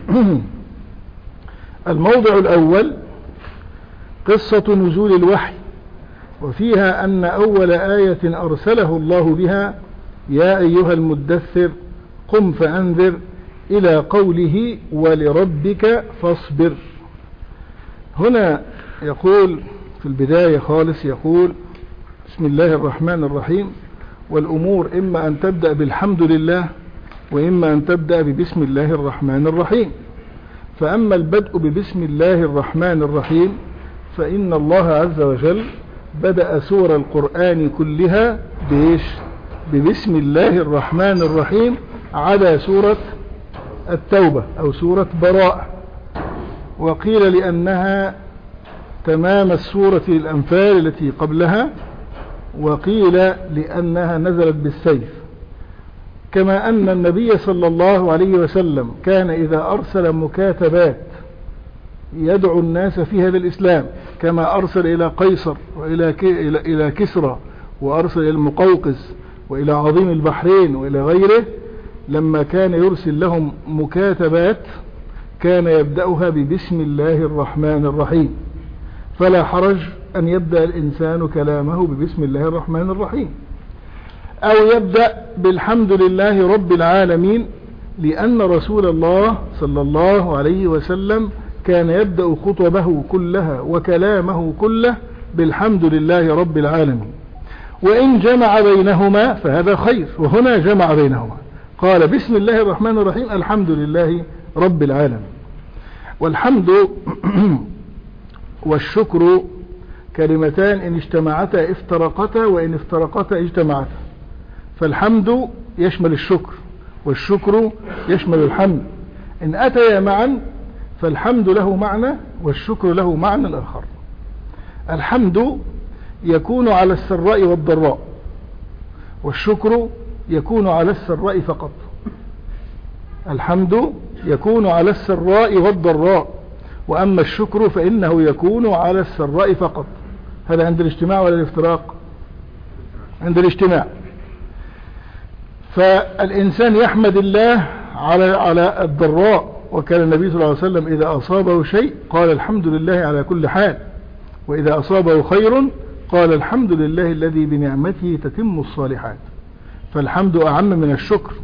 الموضع الأول قصة نزول الوحي، وفيها أن أول آية أرسله الله بها يا أيها المدثر قم فأنذر إلى قوله ولربك فاصبر. هنا يقول في البداية خالص، يقول بسم الله الرحمن الرحيم، والأمور إما أن تبدأ بالحمد لله وإما أن تبدأ ببسم الله الرحمن الرحيم. فأما البدء ببسم الله الرحمن الرحيم فإن الله عز وجل بدأ سور القرآن كلها بإيش؟ ببسم الله الرحمن الرحيم، على سورة التوبة أو سورة براءة، وقيل لأنها تمام السورة الأنفال التي قبلها، وقيل لأنها نزلت بالسيف. كما أن النبي صلى الله عليه وسلم كان إذا أرسل مكاتبات يدعو الناس في هذا الإسلام، كما أرسل إلى قيصر وإلى إلى كسرى، وأرسل إلى المقوقس وإلى عظيم البحرين وإلى غيره، لما كان يرسل لهم مكاتبات كان يبدأها ببسم الله الرحمن الرحيم. فلا حرج أن يبدأ الإنسان كلامه ببسم الله الرحمن الرحيم، أو يبدأ بالحمد لله رب العالمين، لأن رسول الله صلى الله عليه وسلم كان يبدأ خطبه كلها وكلامه كله بالحمد لله رب العالمين. وإن جمع بينهما فهذا خير، وهنا جمع بينهما، قال بسم الله الرحمن الرحيم الحمد لله رب العالمين. والحمد والشكر كلمتان إن اجتمعتا افترقتا، وإن افترقتا اجتمعتا. فالحمد يشمل الشكر، والشكر يشمل الحمد. إن أتيا معا فالحمد له معنى والشكر له معنى آخر. الحمد يكون على السراء والضراء، والشكر يكون على السراء فقط. الحمد يكون على السراء والضراء، وأما الشكر فإنه يكون على السراء فقط. هذا عند الاجتماع ولا الافتراق؟ عند الاجتماع. فالإنسان يحمد الله على على الضراء، وكان النبي صلى الله عليه وسلم إذا أصابه شيء قال الحمد لله على كل حال، وإذا أصابه خير قال الحمد لله الذي بنعمته تتم الصالحات، فالحمد أعم من الشكر.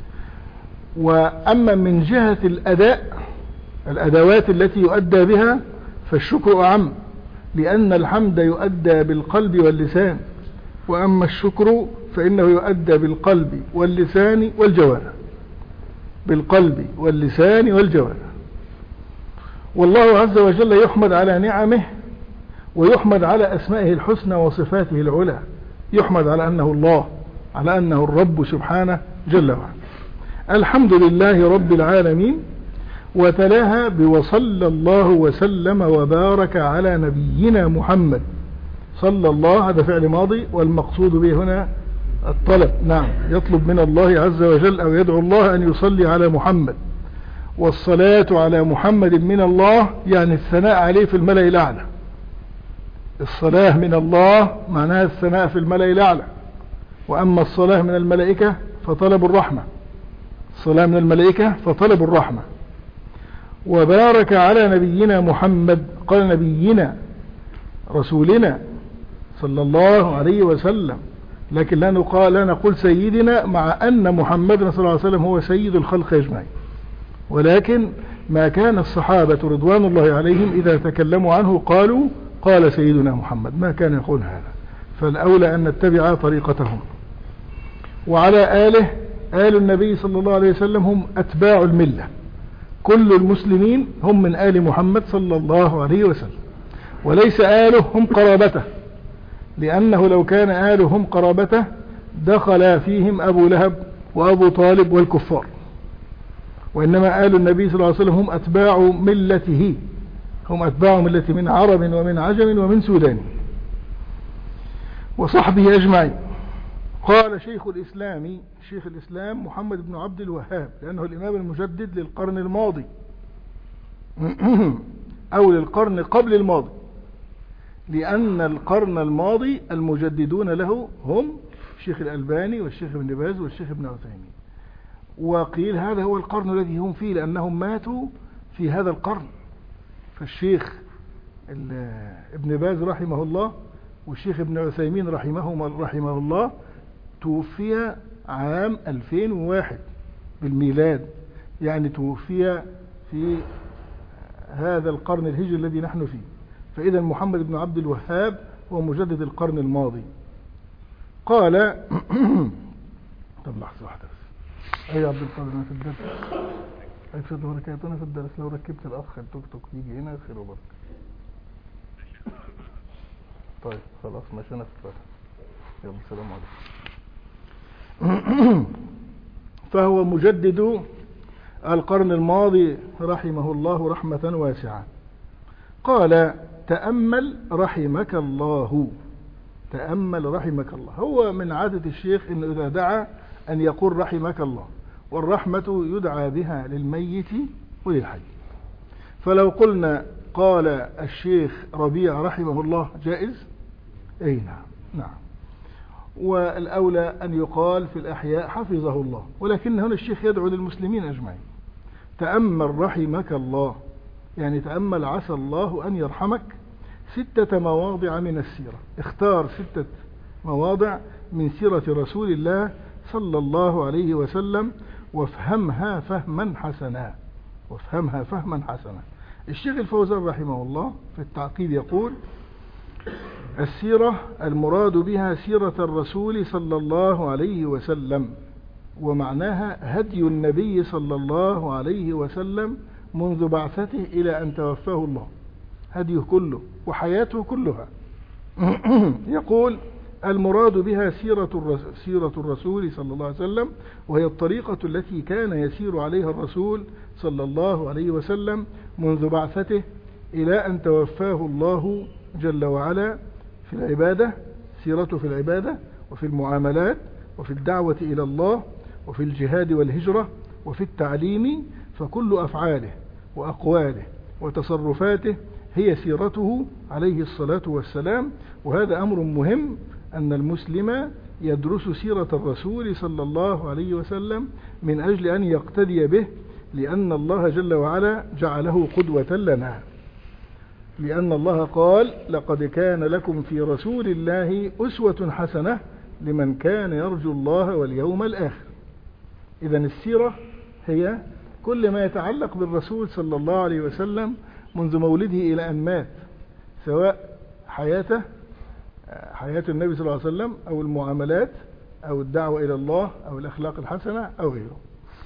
وأما من جهة الأداء الأدوات التي يؤدى بها فالشكر أعم، لأن الحمد يؤدى بالقلب واللسان، وأما الشكر فإنه يؤدى بالقلب واللسان والجوارح، بالقلب واللسان والجوارح. والله عز وجل يحمد على نعمه، ويحمد على أسمائه الحسنى وصفاته العلى، يحمد على أنه الله، على أنه الرب سبحانه جل وعلا. الحمد لله رب العالمين، وتلاها بوصلى الله وسلم وبارك على نبينا محمد صلى الله، هذا فعل ماضي، والمقصود به هنا الطلب. نعم، يطلب من الله عز وجل أو يدعو الله أن يصلي على محمد، والصلاة على محمد من الله يعني الثناء عليه في الملأ الأعلى. الصلاة من الله معناها الثناء في الملأ الأعلى، وأما الصلاة من الملائكة فطلب الرحمة، الصلاة من الملائكة فطلب الرحمة. وبارك على نبينا محمد، قال نبينا رسولنا صلى الله عليه وسلم، لكن لا نقول, لا نقول سيدنا، مع أن محمد صلى الله عليه وسلم هو سيد الخلق أجمعين، ولكن ما كان الصحابة رضوان الله عليهم إذا تكلموا عنه قالوا قال سيدنا محمد، ما كان يقول هذا، فالأولى أن نتبع طريقتهم. وعلى آله، آل النبي صلى الله عليه وسلم هم أتباع الملة، كل المسلمين هم من آل محمد صلى الله عليه وسلم، وليس آله هم قرابته، لأنه لو كان آله هم قرابته دخل فيهم أبو لهب وأبو طالب والكفار، وإنما آل النبي صلى الله عليه وسلم هم أتباع ملته، هم أتباع ملته من عرب ومن عجم ومن سودان وصحبه أجمعين. قال شيخ الإسلام، شيخ الإسلام محمد بن عبد الوهاب، لأنه الإمام المجدد للقرن الماضي أو للقرن قبل الماضي، لأن القرن الماضي المجددون له هم الشيخ الألباني والشيخ ابن باز والشيخ ابن عثيمين، وقيل هذا هو القرن الذي هم فيه لأنهم ماتوا في هذا القرن. فالشيخ ابن باز رحمه الله والشيخ ابن عثيمين رحمه, رحمه الله توفي عام ألفين وواحد بالميلاد، يعني توفي في هذا القرن الهجري الذي نحن فيه. فإذا محمد بن عبد الوهاب هو مجدد القرن الماضي. قال طب لحظة واحدة بس، أي عبد القادر أنا في الدرس، أي في ظهرك أنا في الدرس، لو ركبت الأخ التوك توك يجي هنا خير وبركة. طيب خلاص ماشي، أنا في الفتح، يلا السلام عليكم. فهو مجدد القرن الماضي رحمه الله رحمة واسعة. قال تأمل رحمك الله، تأمل رحمك الله. هو من عادة الشيخ إنه إذا دعا أن يقول رحمك الله، والرحمة يدعى بها للميت وللحي. فلو قلنا قال الشيخ ربيع رحمه الله جائز؟ أي نعم نعم. والأولى أن يقال في الأحياء حفظه الله، ولكن هنا الشيخ يدعو للمسلمين أجمعين. تأمل رحمك الله يعني تأمل عسى الله أن يرحمك ستة مواضع من السيرة، اختار ستة مواضع من سيرة رسول الله صلى الله عليه وسلم وافهمها فهما حسنا، وافهمها فهما حسنا. الشيخ الفوزان رحمه الله في التعقيب يقول السيرة المراد بها سيرة الرسول صلى الله عليه وسلم، ومعناها هدي النبي صلى الله عليه وسلم منذ بعثته إلى أن توفاه الله، هديه كله وحياته كلها. يقول المراد بها سيرة سيرة الرسول صلى الله عليه وسلم، وهي الطريقة التي كان يسير عليها الرسول صلى الله عليه وسلم منذ بعثته إلى أن توفاه الله جل وعلا، في العبادة، سيرته في العبادة وفي المعاملات وفي الدعوة إلى الله وفي الجهاد والهجرة وفي التعليم، فكل أفعاله وأقواله وتصرفاته هي سيرته عليه الصلاة والسلام. وهذا أمر مهم أن المسلم يدرس سيرة الرسول صلى الله عليه وسلم من أجل أن يقتدي به، لأن الله جل وعلا جعله قدوة لنا. لأن الله قال لقد كان لكم في رسول الله أسوة حسنة لمن كان يرجو الله واليوم الآخر. إذن السيرة هي كل ما يتعلق بالرسول صلى الله عليه وسلم منذ مولده إلى أن مات، سواء حياته حياة النبي صلى الله عليه وسلم أو المعاملات أو الدعوة إلى الله أو الأخلاق الحسنة أو غيره.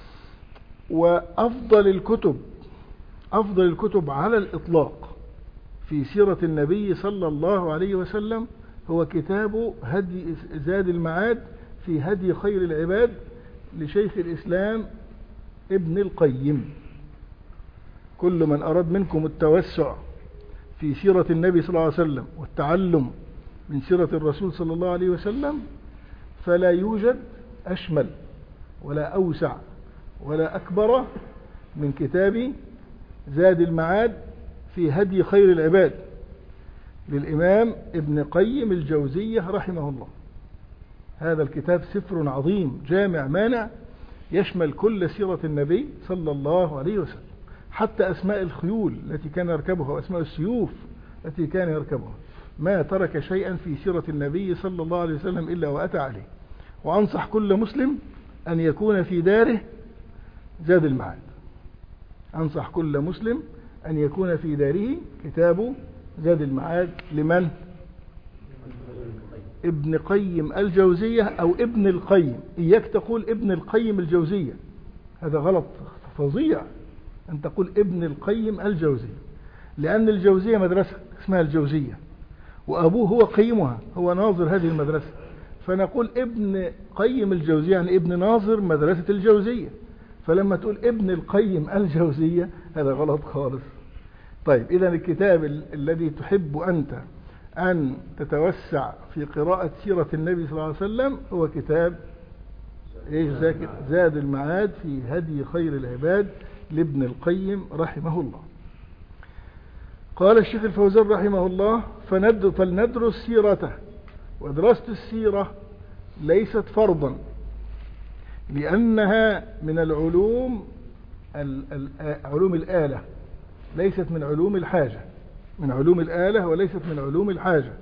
وأفضل الكتب أفضل الكتب على الإطلاق في سيرة النبي صلى الله عليه وسلم هو كتاب هدي زاد المعاد في هدي خير العباد لشيخ الإسلام ابن القيم. كل من أراد منكم التوسع في سيرة النبي صلى الله عليه وسلم والتعلم من سيرة الرسول صلى الله عليه وسلم فلا يوجد أشمل ولا أوسع ولا أكبر من كتاب زاد المعاد في هدي خير العباد للإمام ابن قيم الجوزية رحمه الله. هذا الكتاب سفر عظيم جامع مانع يشمل كل سيرة النبي صلى الله عليه وسلم، حتى أسماء الخيول التي كان يركبها وأسماء السيوف التي كان يركبها. ما ترك شيئا في سيرة النبي صلى الله عليه وسلم إلا وأتى عليه. وأنصح كل مسلم أن يكون في داره زاد المعاد. أنصح كل مسلم أن يكون في داره كتاب زاد المعاد لمن؟ ابن قيم الجوزية أو ابن القيم. إياك تقول ابن القيم الجوزية، هذا غلط فظيع أن تقول ابن القيم الجوزية، لأن الجوزية مدرسة اسمها الجوزية وأبوه هو قيمها، هو ناظر هذه المدرسة، فنقول ابن قيم الجوزية يعني ابن ناظر مدرسة الجوزية. فلما تقول ابن القيم الجوزية هذا غلط خالص. طيب إذا الكتاب ال الذي تحب أنت أن تتوسع في قراءة سيرة النبي صلى الله عليه وسلم هو كتاب إيش زاد المعاد في هدي خير العباد لابن القيم رحمه الله. قال الشيخ الفوزان رحمه الله فلندرس سيرته. ودراسة السيرة ليست فرضا لأنها من العلوم علوم الآلة، ليست من علوم الحاجة، من علوم الآلة وليست من علوم الحاجة.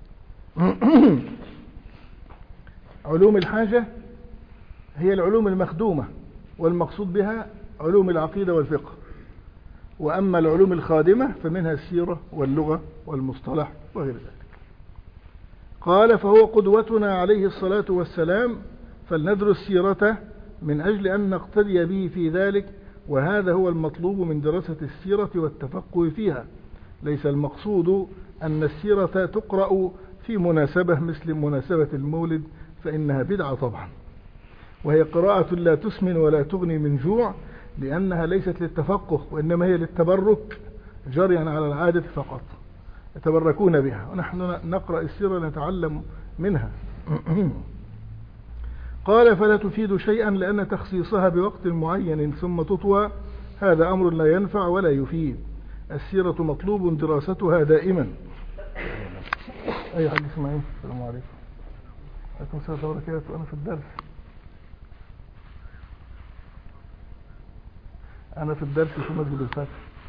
علوم الحاجة هي العلوم المخدومة والمقصود بها علوم العقيدة والفقه، وأما العلوم الخادمة فمنها السيرة واللغة والمصطلح وغير ذلك. قال فهو قدوتنا عليه الصلاة والسلام فلندرس سيرته من أجل أن نقتدي به في ذلك، وهذا هو المطلوب من دراسة السيرة والتفقه فيها. ليس المقصود أن السيرة تقرأ في مناسبة مثل مناسبة المولد فإنها بدعة طبعا، وهي قراءة لا تسمن ولا تغني من جوع، لأنها ليست للتفقه وإنما هي للتبرك جريا على العادة فقط، يتبركون بها، ونحن نقرأ السيرة نتعلم منها. قال فلا تفيد شيئا لأن تخصيصها بوقت معين ثم تطوى هذا أمر لا ينفع ولا يفيد. السيرة مطلوب دراستها دائما. أي حاجة اسمعين. السلام عليكم. عليكم السلام وبركاته. أنا في الدرس أنا في الدرس في مسجد الفتح.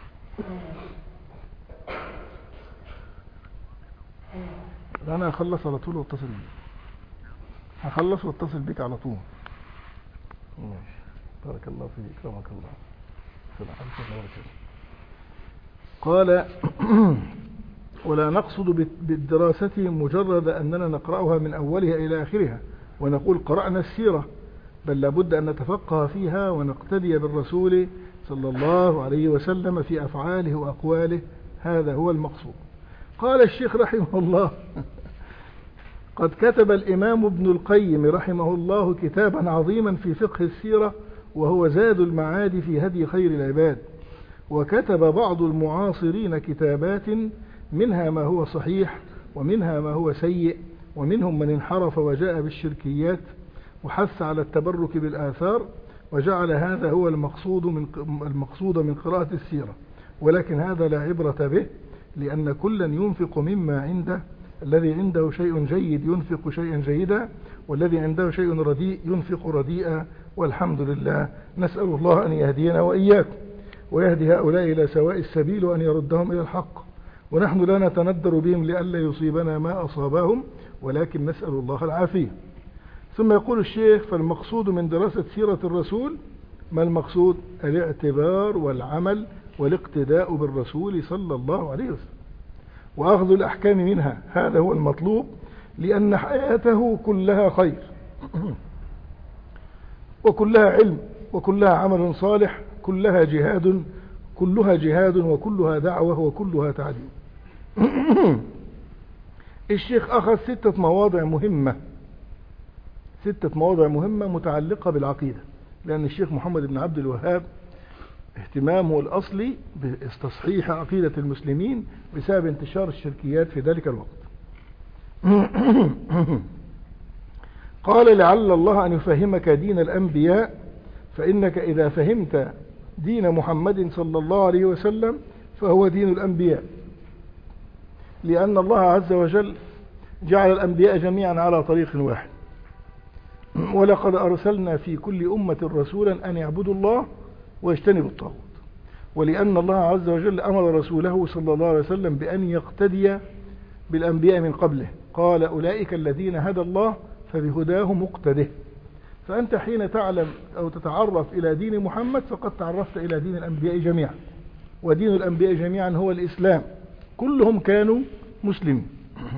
أنا هخلص على طول واتصل بيك. هخلص واتصل بيك على طول. ماشي. بارك الله فيك. رحمك الله. السلام عليكم ورحمة الله. قال ولا نقصد بالدراسة مجرد أننا نقرأها من أولها إلى آخرها ونقول قرأنا السيرة، بل لابد أن نتفقه فيها ونقتدي بالرسول صلى الله عليه وسلم في أفعاله وأقواله، هذا هو المقصود. قال الشيخ رحمه الله قد كتب الإمام ابن القيم رحمه الله كتابا عظيما في فقه السيرة وهو زاد المعاد في هدي خير العباد. وكتب بعض المعاصرين كتابات منها ما هو صحيح ومنها ما هو سيء، ومنهم من انحرف وجاء بالشركيات وحث على التبرك بالآثار، وجعل هذا هو المقصود من المقصود من قراءة السيرة، ولكن هذا لا عبرة به، لأن كلا ينفق مما عنده، الذي عنده شيء جيد ينفق شيئا جيدا، والذي عنده شيء رديء ينفق رديئا، والحمد لله. نسأل الله أن يهدينا وإياكم ويهدي هؤلاء إلى سواء السبيل وأن يردهم إلى الحق ونحن لا نتندر بهم لئلا يصيبنا ما أصابهم، ولكن نسأل الله العافية. ثم يقول الشيخ: فالمقصود من دراسة سيرة الرسول، ما المقصود؟ الاعتبار والعمل والاقتداء بالرسول صلى الله عليه وسلم وأخذ الأحكام منها، هذا هو المطلوب، لأن حياته كلها خير وكلها علم وكلها عمل صالح، كلها جهاد كلها جهاد وكلها دعوة وكلها تعليم. الشيخ أخذ ستة مواضع مهمة ستة مواضع مهمة متعلقة بالعقيدة، لأن الشيخ محمد بن عبد الوهاب اهتمامه الأصلي باستصحيح عقيدة المسلمين بسبب انتشار الشركيات في ذلك الوقت. قال: لعل الله أن يفهمك دين الأنبياء، فإنك إذا فهمت دين محمد صلى الله عليه وسلم فهو دين الأنبياء، لأن الله عز وجل جعل الأنبياء جميعا على طريق واحد، ولقد أرسلنا في كل أمة رسولا أن يعبدوا الله ويجتنبوا الطاغوت، ولأن الله عز وجل أمر رسوله صلى الله عليه وسلم بأن يقتدي بالأنبياء من قبله، قال: أولئك الذين هدى الله فبهداه مقتده. فأنت حين تعلم أو تتعرف إلى دين محمد فقد تعرفت إلى دين الأنبياء جميعا، ودين الأنبياء جميعا هو الإسلام، كلهم كانوا مسلمين.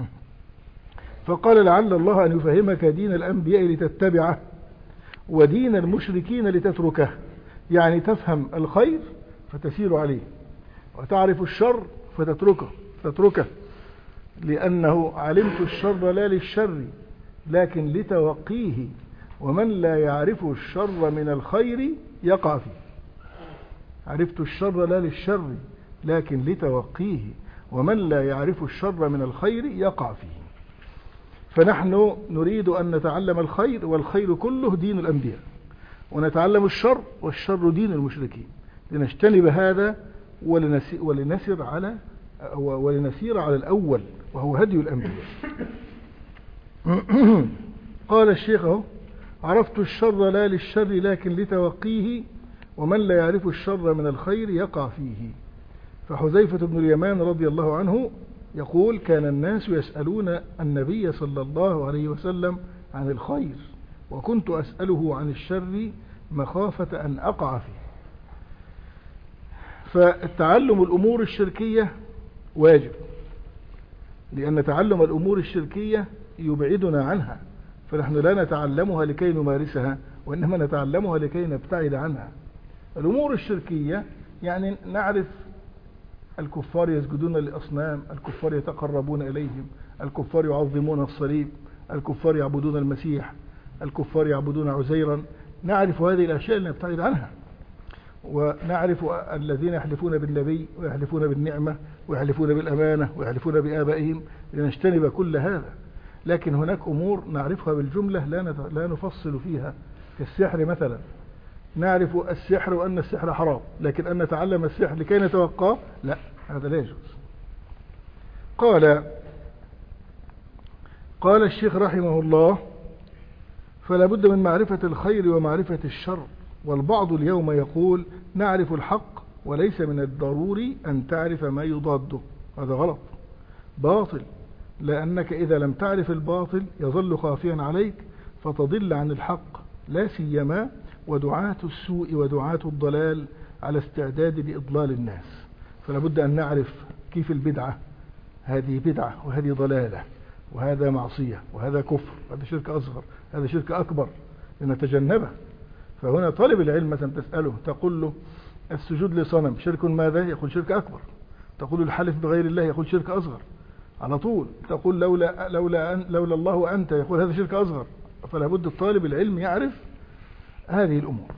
فقال: لعل الله أن يفهمك دين الأنبياء لتتبعه، ودين المشركين لتتركه، يعني تفهم الخير فتسير عليه، وتعرف الشر فتتركه تتركه لأنه علمت الشر لا للشر لكن لتوقيه، ومن لا يعرف الشر من الخير يقع فيه. عرفت الشر لا للشر لكن لتوقيه، ومن لا يعرف الشر من الخير يقع فيه. فنحن نريد أن نتعلم الخير، والخير كله دين الأنبياء، ونتعلم الشر، والشر دين المشركين، لنجتنب هذا ولنسير على ولنسير على الأول وهو هدي الأنبياء. قال الشيخ: عرفت الشر لا للشر لكن لتوقيه، ومن لا يعرف الشر من الخير يقع فيه. فحذيفة بن اليمان رضي الله عنه يقول: كان الناس يسألون النبي صلى الله عليه وسلم عن الخير، وكنت أسأله عن الشر مخافة أن أقع فيه. فالتعلم الأمور الشركية واجب، لأن تعلم الأمور الشركية يبعدنا عنها، فنحن لا نتعلمها لكي نمارسها، وإنما نتعلمها لكي نبتعد عنها. الأمور الشركية يعني نعرف الكفار يسجدون للأصنام، الكفار يتقربون إليهم، الكفار يعظمون الصليب، الكفار يعبدون المسيح، الكفار يعبدون عزيرا، نعرف هذه الأشياء اللي نبتعد عنها. ونعرف الذين يحلفون بالنبي ويحلفون بالنعمة ويحلفون بالأمانة ويحلفون بآبائهم، لنجتنب كل هذا. لكن هناك أمور نعرفها بالجملة لا نفصل فيها، كالسحر مثلا، نعرف السحر وأن السحر حرام، لكن أن نتعلم السحر لكي نتوقاه لا، هذا لا يجوز. قال قال الشيخ رحمه الله: فلا بد من معرفة الخير ومعرفة الشر. والبعض اليوم يقول: نعرف الحق وليس من الضروري أن تعرف ما يضاده. هذا غلط، باطل، لأنك إذا لم تعرف الباطل يظل خافيا عليك فتضل عن الحق، لا سيما ودعاة السوء ودعاة الضلال على استعداد لإضلال الناس. فلا بد أن نعرف كيف البدعة، هذه بدعة وهذه ضلالة وهذا معصية وهذا كفر، هذا شرك أصغر، هذا شرك أكبر، لنتجنبه. فهنا طالب العلم مثلا تسأله تقول له: السجود لصنم شرك ماذا؟ يقول: شرك أكبر. تقول: الحلف بغير الله، يقول: شرك أصغر على طول. تقول: لولا, لولا, أن لولا الله وأنت، يقول: هذا شرك أصغر. فلا بد الطالب العلم يعرف هذه الأمور.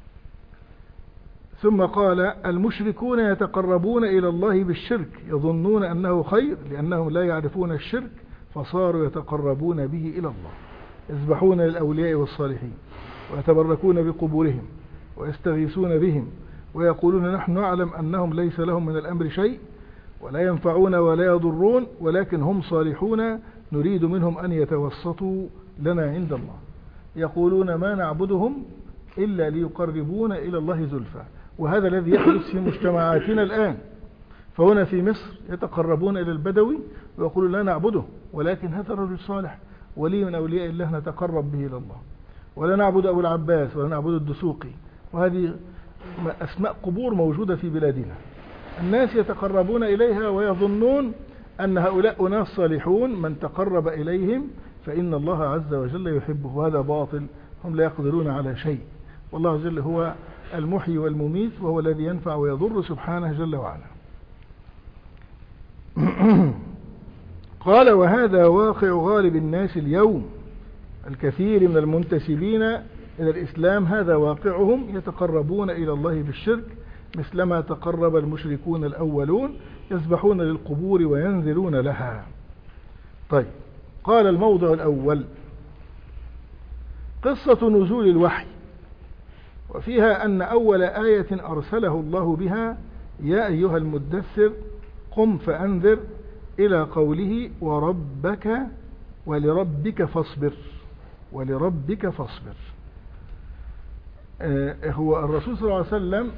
ثم قال: المشركون يتقربون إلى الله بالشرك يظنون أنه خير لأنهم لا يعرفون الشرك فصاروا يتقربون به إلى الله، يذبحون للأولياء والصالحين ويتبركون بقبورهم ويستغيثون بهم ويقولون: نحن نعلم أنهم ليس لهم من الأمر شيء ولا ينفعون ولا يضرون، ولكن هم صالحون نريد منهم أن يتوسطوا لنا عند الله. يقولون: ما نعبدهم إلا ليقربون إلى الله زلفى. وهذا الذي يحدث في مجتمعاتنا الآن. فهنا في مصر يتقربون إلى البدوي ويقولون لا نعبده، ولكن هذا الرجل صالح ولي من أولياء الله نتقرب به إلى الله، ولا نعبد أبو العباس ولا نعبد الدسوقي. وهذه أسماء قبور موجودة في بلادنا، الناس يتقربون إليها ويظنون أن هؤلاء أناس صالحون، من تقرب إليهم فإن الله عز وجل يحبه، وهذا باطل، هم لا يقدرون على شيء، والله عز وجل هو المحيي والمميت، وهو الذي ينفع ويضر سبحانه جل وعلا. قال وهذا واقع غالب الناس اليوم، الكثير من المنتسبين إلى الإسلام هذا واقعهم، يتقربون إلى الله بالشرك مثلما تقرب المشركون الأولون، يسبحون للقبور وينذرون لها. طيب، قال الموضع الأول قصة نزول الوحي، وفيها أن أول آية أرسله الله بها يا أيها المدثر قم فأنذر إلى قوله وربك ولربك فاصبر، ولربك فاصبر. آه هو الرسول صلى الله عليه وسلم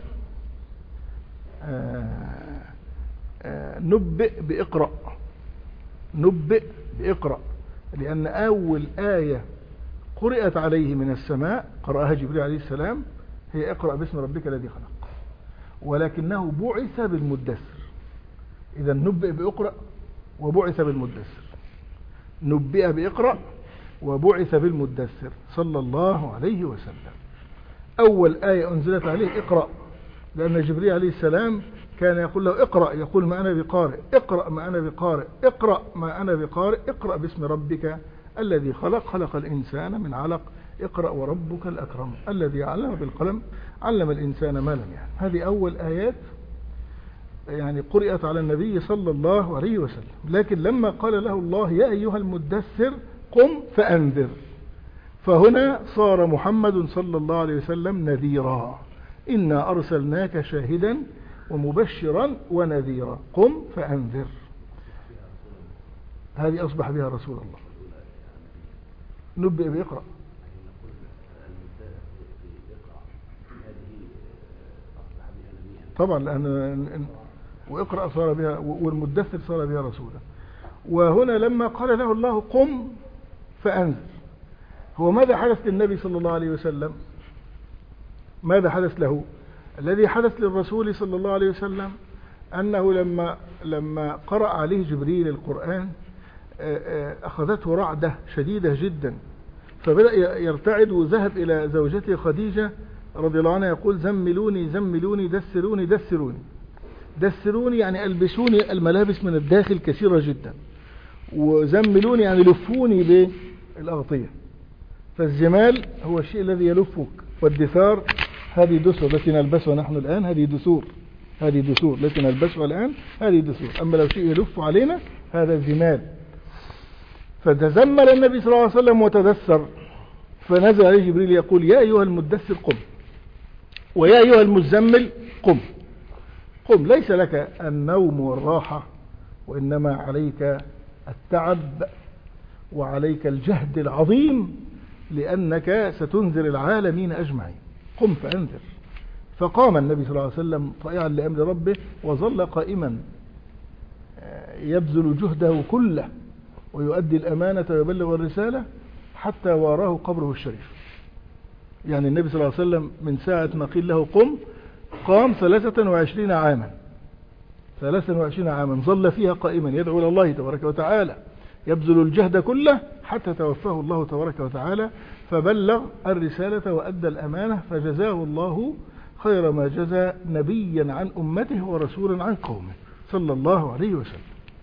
آه آه نبئ بإقرأ، نبئ بإقرأ، لأن أول آية قرأت عليه من السماء قرأها جبريل عليه السلام هي اقرأ باسم ربك الذي خلق، ولكنه بعث بالمدثر. إذا نبئ بإقرأ وبعث بالمدثر، نبئ بإقرأ وبعث بالمدثر صلى الله عليه وسلم. أول آية أنزلت عليه اقرأ، لأن جبريل عليه السلام كان يقول له اقرأ، يقول ما أنا بقارئ، اقرأ ما أنا بقارئ، اقرأ ما أنا بقارئ، اقرأ باسم ربك الذي خلق، خلق الإنسان من علق، اقرأ وربك الأكرم الذي علم بالقلم علم الإنسان ما لم يعلم. هذه أول آيات يعني قرأت على النبي صلى الله عليه وسلم. لكن لما قال له الله يا أيها المدثر قم فأنذر، فهنا صار محمد صلى الله عليه وسلم نذيرا، إنا أرسلناك شاهدا ومبشرا ونذيرا، قم فأنذر، هذه أصبح بها رسول الله. نبئ بإقرأ، طبعا لأن وإقرأ صار بها، والمدثر صار بها رسولا. وهنا لما قال له الله قم فأنذر، هو ماذا حدث للنبي صلى الله عليه وسلم؟ ماذا حدث له؟ الذي حدث للرسول صلى الله عليه وسلم أنه لما لما قرأ عليه جبريل القرآن أخذته رعدة شديدة جدا، فبدأ يرتعد وذهب إلى زوجته خديجة رضي الله عنها يقول زملوني زملوني دسروني دسروني دسروني، يعني ألبسوني الملابس من الداخل كثيرة جدا، وزملوني يعني لفوني بالأغطية. فالزمال هو الشيء الذي يلفك، والدثار هذه دسر التي نلبسها نحن الآن، هذه دسور، هذه دسور التي نلبسها الآن، هذه دسور. أما لو شيء يلف علينا هذا زمال. فتزمل النبي صلى الله عليه وسلم وتدثر، فنزل عليه جبريل يقول يا أيها المدثر قم، ويا أيها المزمل قم. قم، ليس لك النوم والراحة، وإنما عليك التعب وعليك الجهد العظيم، لأنك ستنذر العالمين أجمعين. قم فأنذر. فقام النبي صلى الله عليه وسلم طائعا لأمر ربه، وظل قائما يبذل جهده كله ويؤدي الأمانة ويبلغ الرسالة حتى واراه قبره الشريف. يعني النبي صلى الله عليه وسلم من ساعة ما قيل له قم قام ثلاثة وعشرين عاما، ثلاثة وعشرين عاما ظل فيها قائما يدعو إلى الله تبارك وتعالى، يبذل الجهد كله حتى توفاه الله تبارك وتعالى، فبلغ الرسالة وأدى الأمانة، فجزاه الله خير ما جزى نبيا عن أمته ورسولا عن قومه صلى الله عليه وسلم.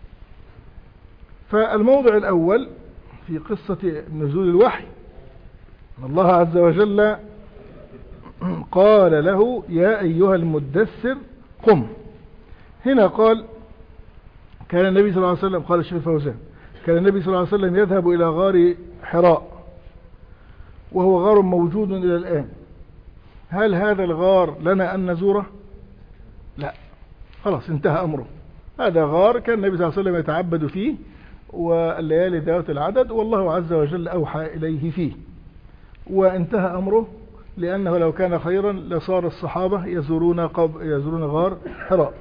فالموضع الأول في قصة نزول الوحي أن الله عز وجل قال له يا أيها المدثر قم. هنا قال كان النبي صلى الله عليه وسلم، قال الشيخ فوزان، كان النبي صلى الله عليه وسلم يذهب إلى غار حراء، وهو غار موجود إلى الآن. هل هذا الغار لنا أن نزوره؟ لا، خلاص انتهى أمره. هذا غار كان النبي صلى الله عليه وسلم يتعبد فيه، والليالي ذات العدد، والله عز وجل أوحى إليه فيه، وانتهى أمره، لأنه لو كان خيرا لصار الصحابة يزورون, قب يزورون غار حراء.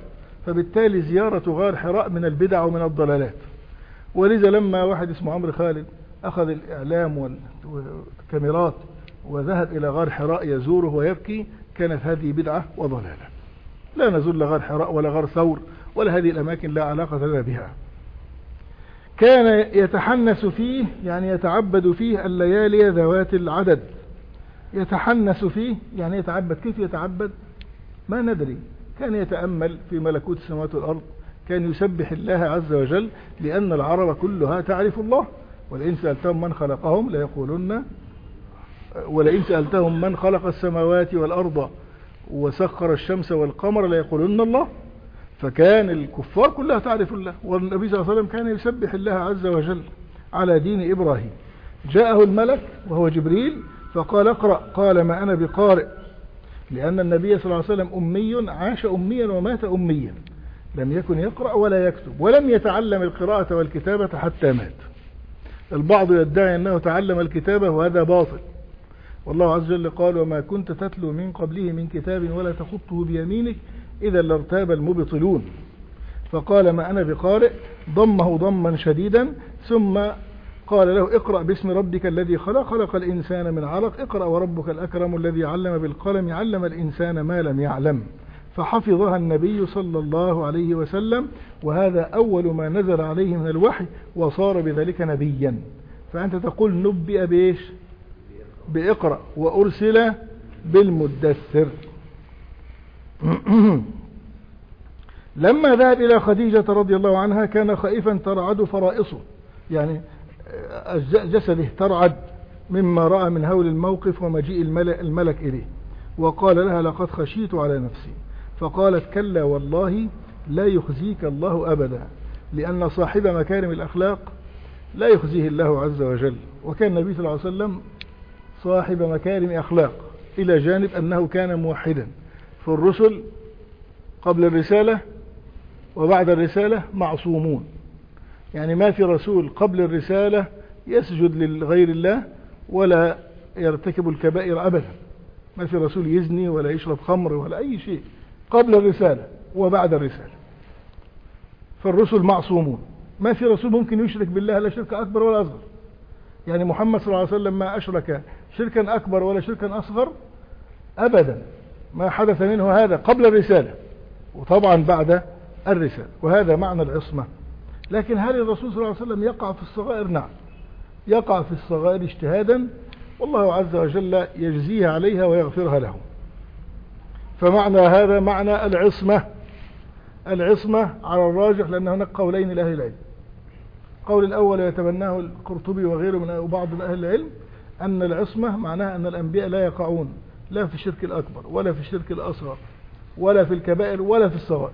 فبالتالي زيارة غار حراء من البدع ومن الضلالات. ولذا لما واحد اسمه عمرو خالد أخذ الإعلام والكاميرات وذهب إلى غار حراء يزوره ويبكي، كانت هذه بدعة وضلالة. لا نزول غار حراء ولا غار ثور ولا هذه الأماكن، لا علاقة لنا بها. كان يتحنس فيه، يعني يتعبد فيه الليالي ذوات العدد. يتحنس فيه يعني يتعبد. كيف يتعبد؟ ما ندري. كان يتأمل في ملكوت السماوات والأرض، كان يسبح الله عز وجل، لأن العرب كلها تعرف الله. ولئن سألتهم من خلقهم ليقولن، ولئن سألتهم من خلق السماوات والأرض وسخر الشمس والقمر ليقولن الله. فكان الكفار كلها تعرف الله، والنبي صلى الله عليه وسلم كان يسبح الله عز وجل على دين إبراهيم. جاءه الملك وهو جبريل فقال اقرأ، قال ما أنا بقارئ، لأن النبي صلى الله عليه وسلم أمي، عاش أميا ومات أميا، لم يكن يقرأ ولا يكتب، ولم يتعلم القراءة والكتابة حتى مات. البعض يدعي أنه تعلم الكتابة وهذا باطل، والله عز وجل قال وما كنت تتلو من قبله من كتاب ولا تخطه بيمينك إذا لارتاب المبطلون. فقال ما أنا بقارئ، ضمه ضما شديدا، ثم قال له اقرأ باسم ربك الذي خلق، خلق الإنسان من علق، اقرأ وربك الأكرم الذي علم بالقلم علم الإنسان ما لم يعلم. فحفظها النبي صلى الله عليه وسلم، وهذا أول ما نزل عليه من الوحي، وصار بذلك نبيا. فأنت تقول نبئ بإيش؟ بإقرأ، وأرسل بالمدثر. لما ذهب إلى خديجة رضي الله عنها كان خائفا ترعد فرائصه، يعني جسده ترعد مما رأى من هول الموقف ومجيء الملك إليه، وقال لها لقد خشيت على نفسي. فقالت كلا والله لا يخزيك الله أبدا، لأن صاحب مكارم الأخلاق لا يخزيه الله عز وجل. وكان النبي صلى الله عليه وسلم صاحب مكارم أخلاق، إلى جانب أنه كان موحدا. فالرسل قبل الرسالة وبعد الرسالة معصومون، يعني ما في رسول قبل الرسالة يسجد لغير الله ولا يرتكب الكبائر أبدا، ما في رسول يزني ولا يشرب خمر ولا أي شيء قبل الرسالة وبعد الرسالة. فالرسل معصومون، ما في رسول ممكن يشرك بالله لا شرك أكبر ولا أصغر. يعني محمد صلى الله عليه وسلم ما أشرك شركا أكبر ولا شركا أصغر أبدا، ما حدث منه هذا قبل الرسالة وطبعا بعد الرسالة، وهذا معنى العصمة. لكن هل الرسول صلى الله عليه وسلم يقع في الصغائر؟ نعم، يقع في الصغائر اجتهادا، والله عز وجل يجزيه عليها ويغفرها له. فمعنى هذا معنى العصمة. العصمة على الراجح، لأن هناك قولين لأهل العلم. قول الأول يتبناه القرطبي وغيره من بعض أهل العلم، أن العصمة معناها أن الأنبياء لا يقعون لا في الشرك الأكبر ولا في الشرك الأصغر ولا في الكبائر ولا في الصغائر،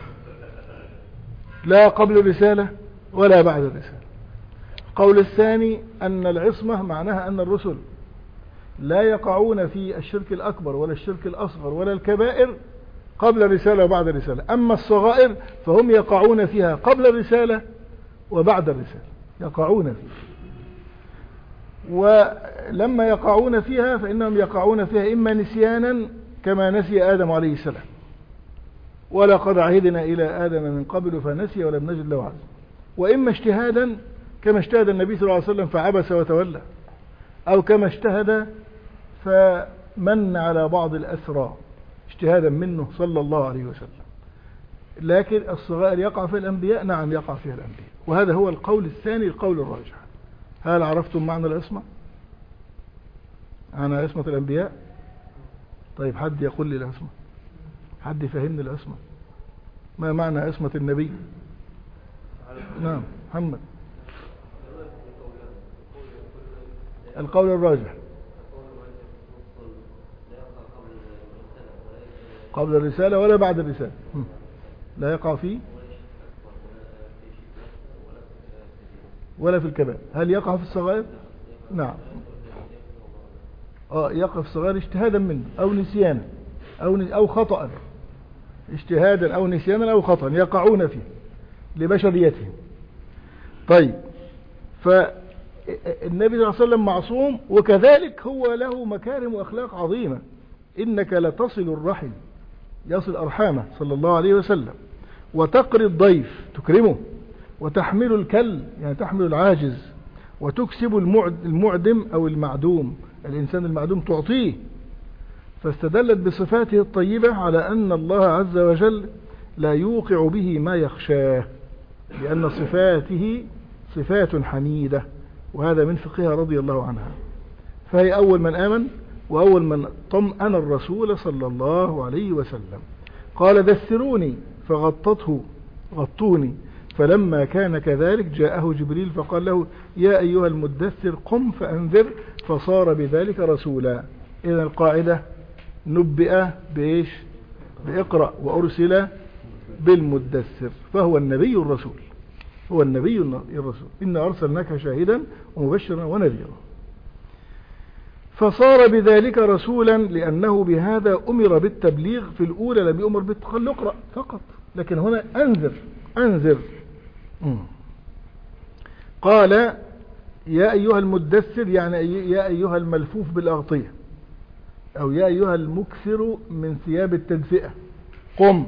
لا قبل الرسالة ولا بعد الرسالة. قول الثاني أن العصمة معناها أن الرسل لا يقعون في الشرك الأكبر ولا الشرك الأصغر ولا الكبائر قبل الرسالة وبعد الرسالة، أما الصغائر فهم يقعون فيها قبل الرسالة وبعد الرسالة، يقعون فيها. ولما يقعون فيها فإنهم يقعون فيها إما نسيانا كما نسي آدم عليه السلام، ولقد عهدنا إلى آدم من قبل فنسي ولم نجد له عزما، وإما اجتهادا كما اجتهد النبي صلى الله عليه وسلم فعبس وتولى، أو كما اجتهد فمن على بعض الأسرى اجتهادا منه صلى الله عليه وسلم. لكن الصغائر يقع في الأنبياء، نعم يقع فيها الأنبياء، وهذا هو القول الثاني القول الراجح. هل عرفتم معنى العصمة؟ معنى عصمة الأنبياء؟ طيب حد يقول لي العصمة، حد يفهمني العصمة، ما معنى عصمة النبي؟ نعم محمد. القول الراجح قبل الرسالة ولا بعد الرسالة، لا يقع فيه ولا في الكبائر. هل يقع في الصغائر؟ نعم، اه يقع في الصغائر اجتهادا منه او نسيانا او او خطأ، اجتهادا او نسيانا او خطأ يقعون فيه لبشريتهم. طيب، فالنبي صلى الله عليه وسلم معصوم، وكذلك هو له مكارم واخلاق عظيمة. انك لتصل الرحم، يصل ارحامه صلى الله عليه وسلم، وتقري الضيف تكرمه، وتحمل الكل يعني تحمل العاجز، وتكسب المعدم أو المعدوم، الإنسان المعدوم تعطيه. فاستدلت بصفاته الطيبة على أن الله عز وجل لا يوقع به ما يخشاه، لأن صفاته صفات حميدة، وهذا من فقهها رضي الله عنها. فهي أول من آمن وأول من طمأن الرسول صلى الله عليه وسلم. قال دثروني فغطته غطوني، فلما كان كذلك جاءه جبريل فقال له يا أيها المدثر قم فأنذر، فصار بذلك رسولا. إذن القاعدة نبئ بإيش؟ بإقرأ، وأرسل بالمدثر، فهو النبي الرسول، هو النبي الرسول. إنا أرسلناك شاهدا ومبشرا ونذيرا. فصار بذلك رسولا لأنه بهذا أمر بالتبليغ. في الأولى لم يؤمر بالتخلق اقرأ فقط، لكن هنا أنذر أنذر. قال يا أيها المدثر يعني يا أيها الملفوف بالأغطية، أو يا أيها المكثر من ثياب التدفئة، قم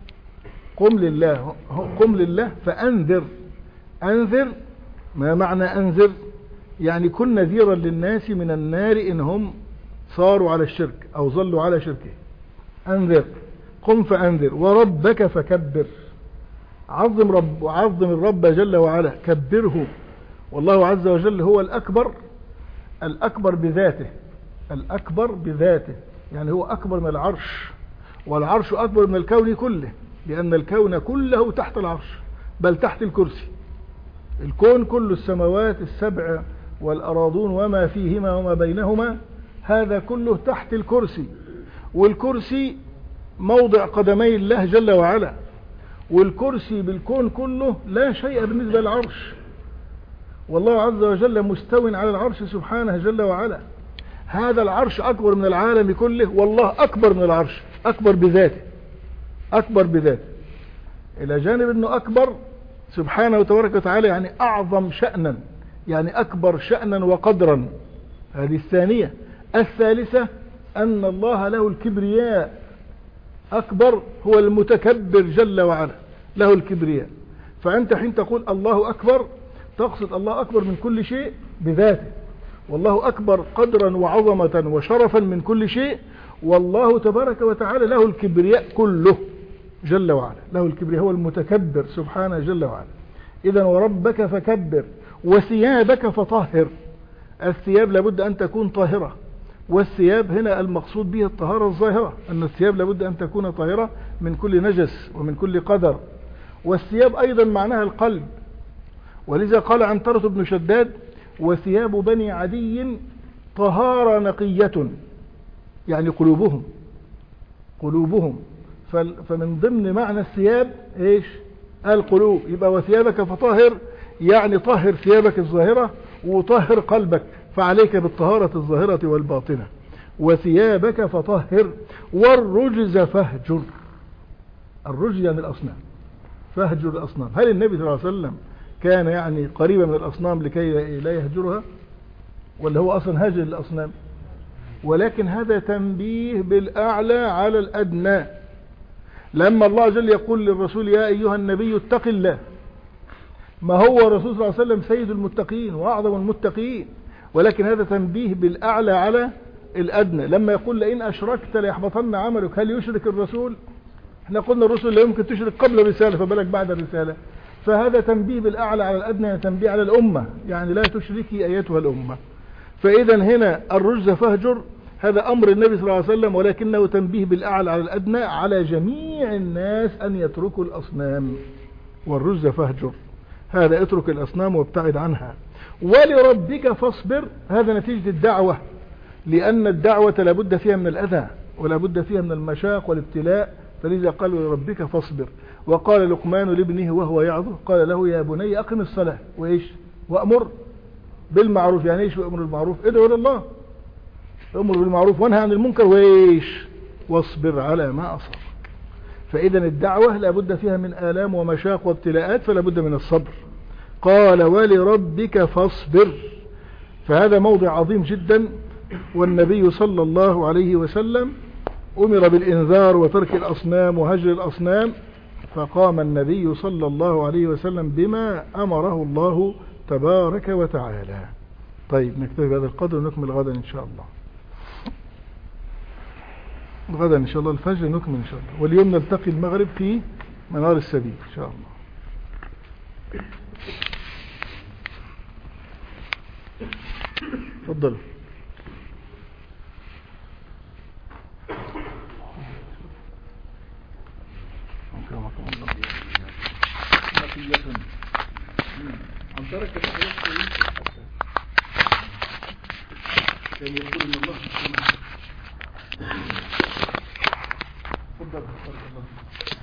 قم لله قم لله فأنذر. أنذر ما معنى أنذر؟ يعني كن نذيرا للناس من النار إن هم صاروا على الشرك أو ظلوا على شركه. أنذر قم فأنذر. وربك فكبر، عظم رب وعظم الرب جل وعلا، كبره. والله عز وجل هو الأكبر، الأكبر بذاته، الأكبر بذاته يعني هو أكبر من العرش، والعرش أكبر من الكون كله، لأن الكون كله تحت العرش بل تحت الكرسي. الكون كل السماوات السبع والأراضون وما فيهما وما بينهما هذا كله تحت الكرسي، والكرسي موضع قدمي الله جل وعلا، والكرسي بالكون كله لا شيء بالنسبة للعرش، والله عز وجل مستو على العرش سبحانه جل وعلا. هذا العرش أكبر من العالم كله، والله أكبر من العرش، أكبر بذاته، أكبر بذاته، إلى جانب أنه أكبر سبحانه وتبارك وتعالى يعني أعظم شأنا، يعني أكبر شأنا وقدرا. هذه الثانية. الثالثة أن الله له الكبرياء، أكبر هو المتكبر جل وعلا، له الكبرياء. فأنت حين تقول الله أكبر تقصد الله أكبر من كل شيء بذاته، والله أكبر قدرا وعظمة وشرفا من كل شيء، والله تبارك وتعالى له الكبرياء كله جل وعلا، له الكبرياء، هو المتكبر سبحانه جل وعلا. إذن وربك فكبر وثيابك فطهر. الثياب لابد أن تكون طاهرة، والثياب هنا المقصود به الطهارة الظاهرة، أن الثياب لابد أن تكون طاهرة من كل نجس ومن كل قدر. والثياب أيضا معناها القلب، ولذا قال عنترة بن شداد وثياب بني عدي طهارة نقية، يعني قلوبهم قلوبهم فمن ضمن معنى الثياب ايش؟ القلوب. يبقى وثيابك فطهر يعني طهر ثيابك الظاهرة وطهر قلبك، فعليك بالطهارة الظاهرة والباطنة. وثيابك فطهر والرجز فاهجر. الرجز يعني الأصنام، فاهجر الأصنام. هل النبي صلى الله عليه وسلم كان يعني قريبا من الأصنام لكي لا يهجرها، ولا هو أصلا هاجر الأصنام؟ ولكن هذا تنبيه بالأعلى على الأدنى. لما الله جل يقول للرسول يا أيها النبي اتق الله، ما هو الرسول صلى الله عليه وسلم سيد المتقين وأعظم المتقين، ولكن هذا تنبيه بالأعلى على الأدنى. لما يقول لئن أشركت ليحبطن عملك، هل يشرك الرسول؟ احنا قلنا الرسل لا يمكن تشرك قبل الرسالة، فبالك بعد الرسالة. فهذا تنبيه بالأعلى على الأدنى، تنبيه على الأمة، يعني لا تشركي أيتها الأمة. فإذا هنا الرجز فاهجر هذا أمر النبي صلى الله عليه وسلم، ولكنه تنبيه بالأعلى على الأدنى على جميع الناس أن يتركوا الأصنام. والرجز فاهجر هذا اترك الأصنام وابتعد عنها. ولربك فاصبر هذا نتيجة الدعوة، لأن الدعوة لابد فيها من الأذى ولابد فيها من المشاق والابتلاء، فلذا قال ولربك فاصبر. وقال لقمان لابنه وهو يعظه قال له يا بني أقم الصلاة وإيش وأمر بالمعروف. يعني إيش وأمر بالمعروف؟ ادعو إلى الله، أمر بالمعروف وانهى عن المنكر وإيش واصبر على ما أصابك. فإذا الدعوة لابد فيها من آلام ومشاق وابتلاءات، فلابد من الصبر. قال ولربك فاصبر، فهذا موضع عظيم جدا. والنبي صلى الله عليه وسلم أمر بالإنذار وترك الأصنام وهجر الأصنام فقام النبي صلى الله عليه وسلم بما أمره الله تبارك وتعالى. طيب نكتفي بهذا القدر ونكمل غدا إن شاء الله. غدا إن شاء الله الفجر نكمل إن شاء الله، واليوم نلتقي المغرب في منار السبيل إن شاء الله. تفضلوا. أكرمكم الله. بقية عن ترك الحياة كان يقول إن الله سبحانه. تفضل.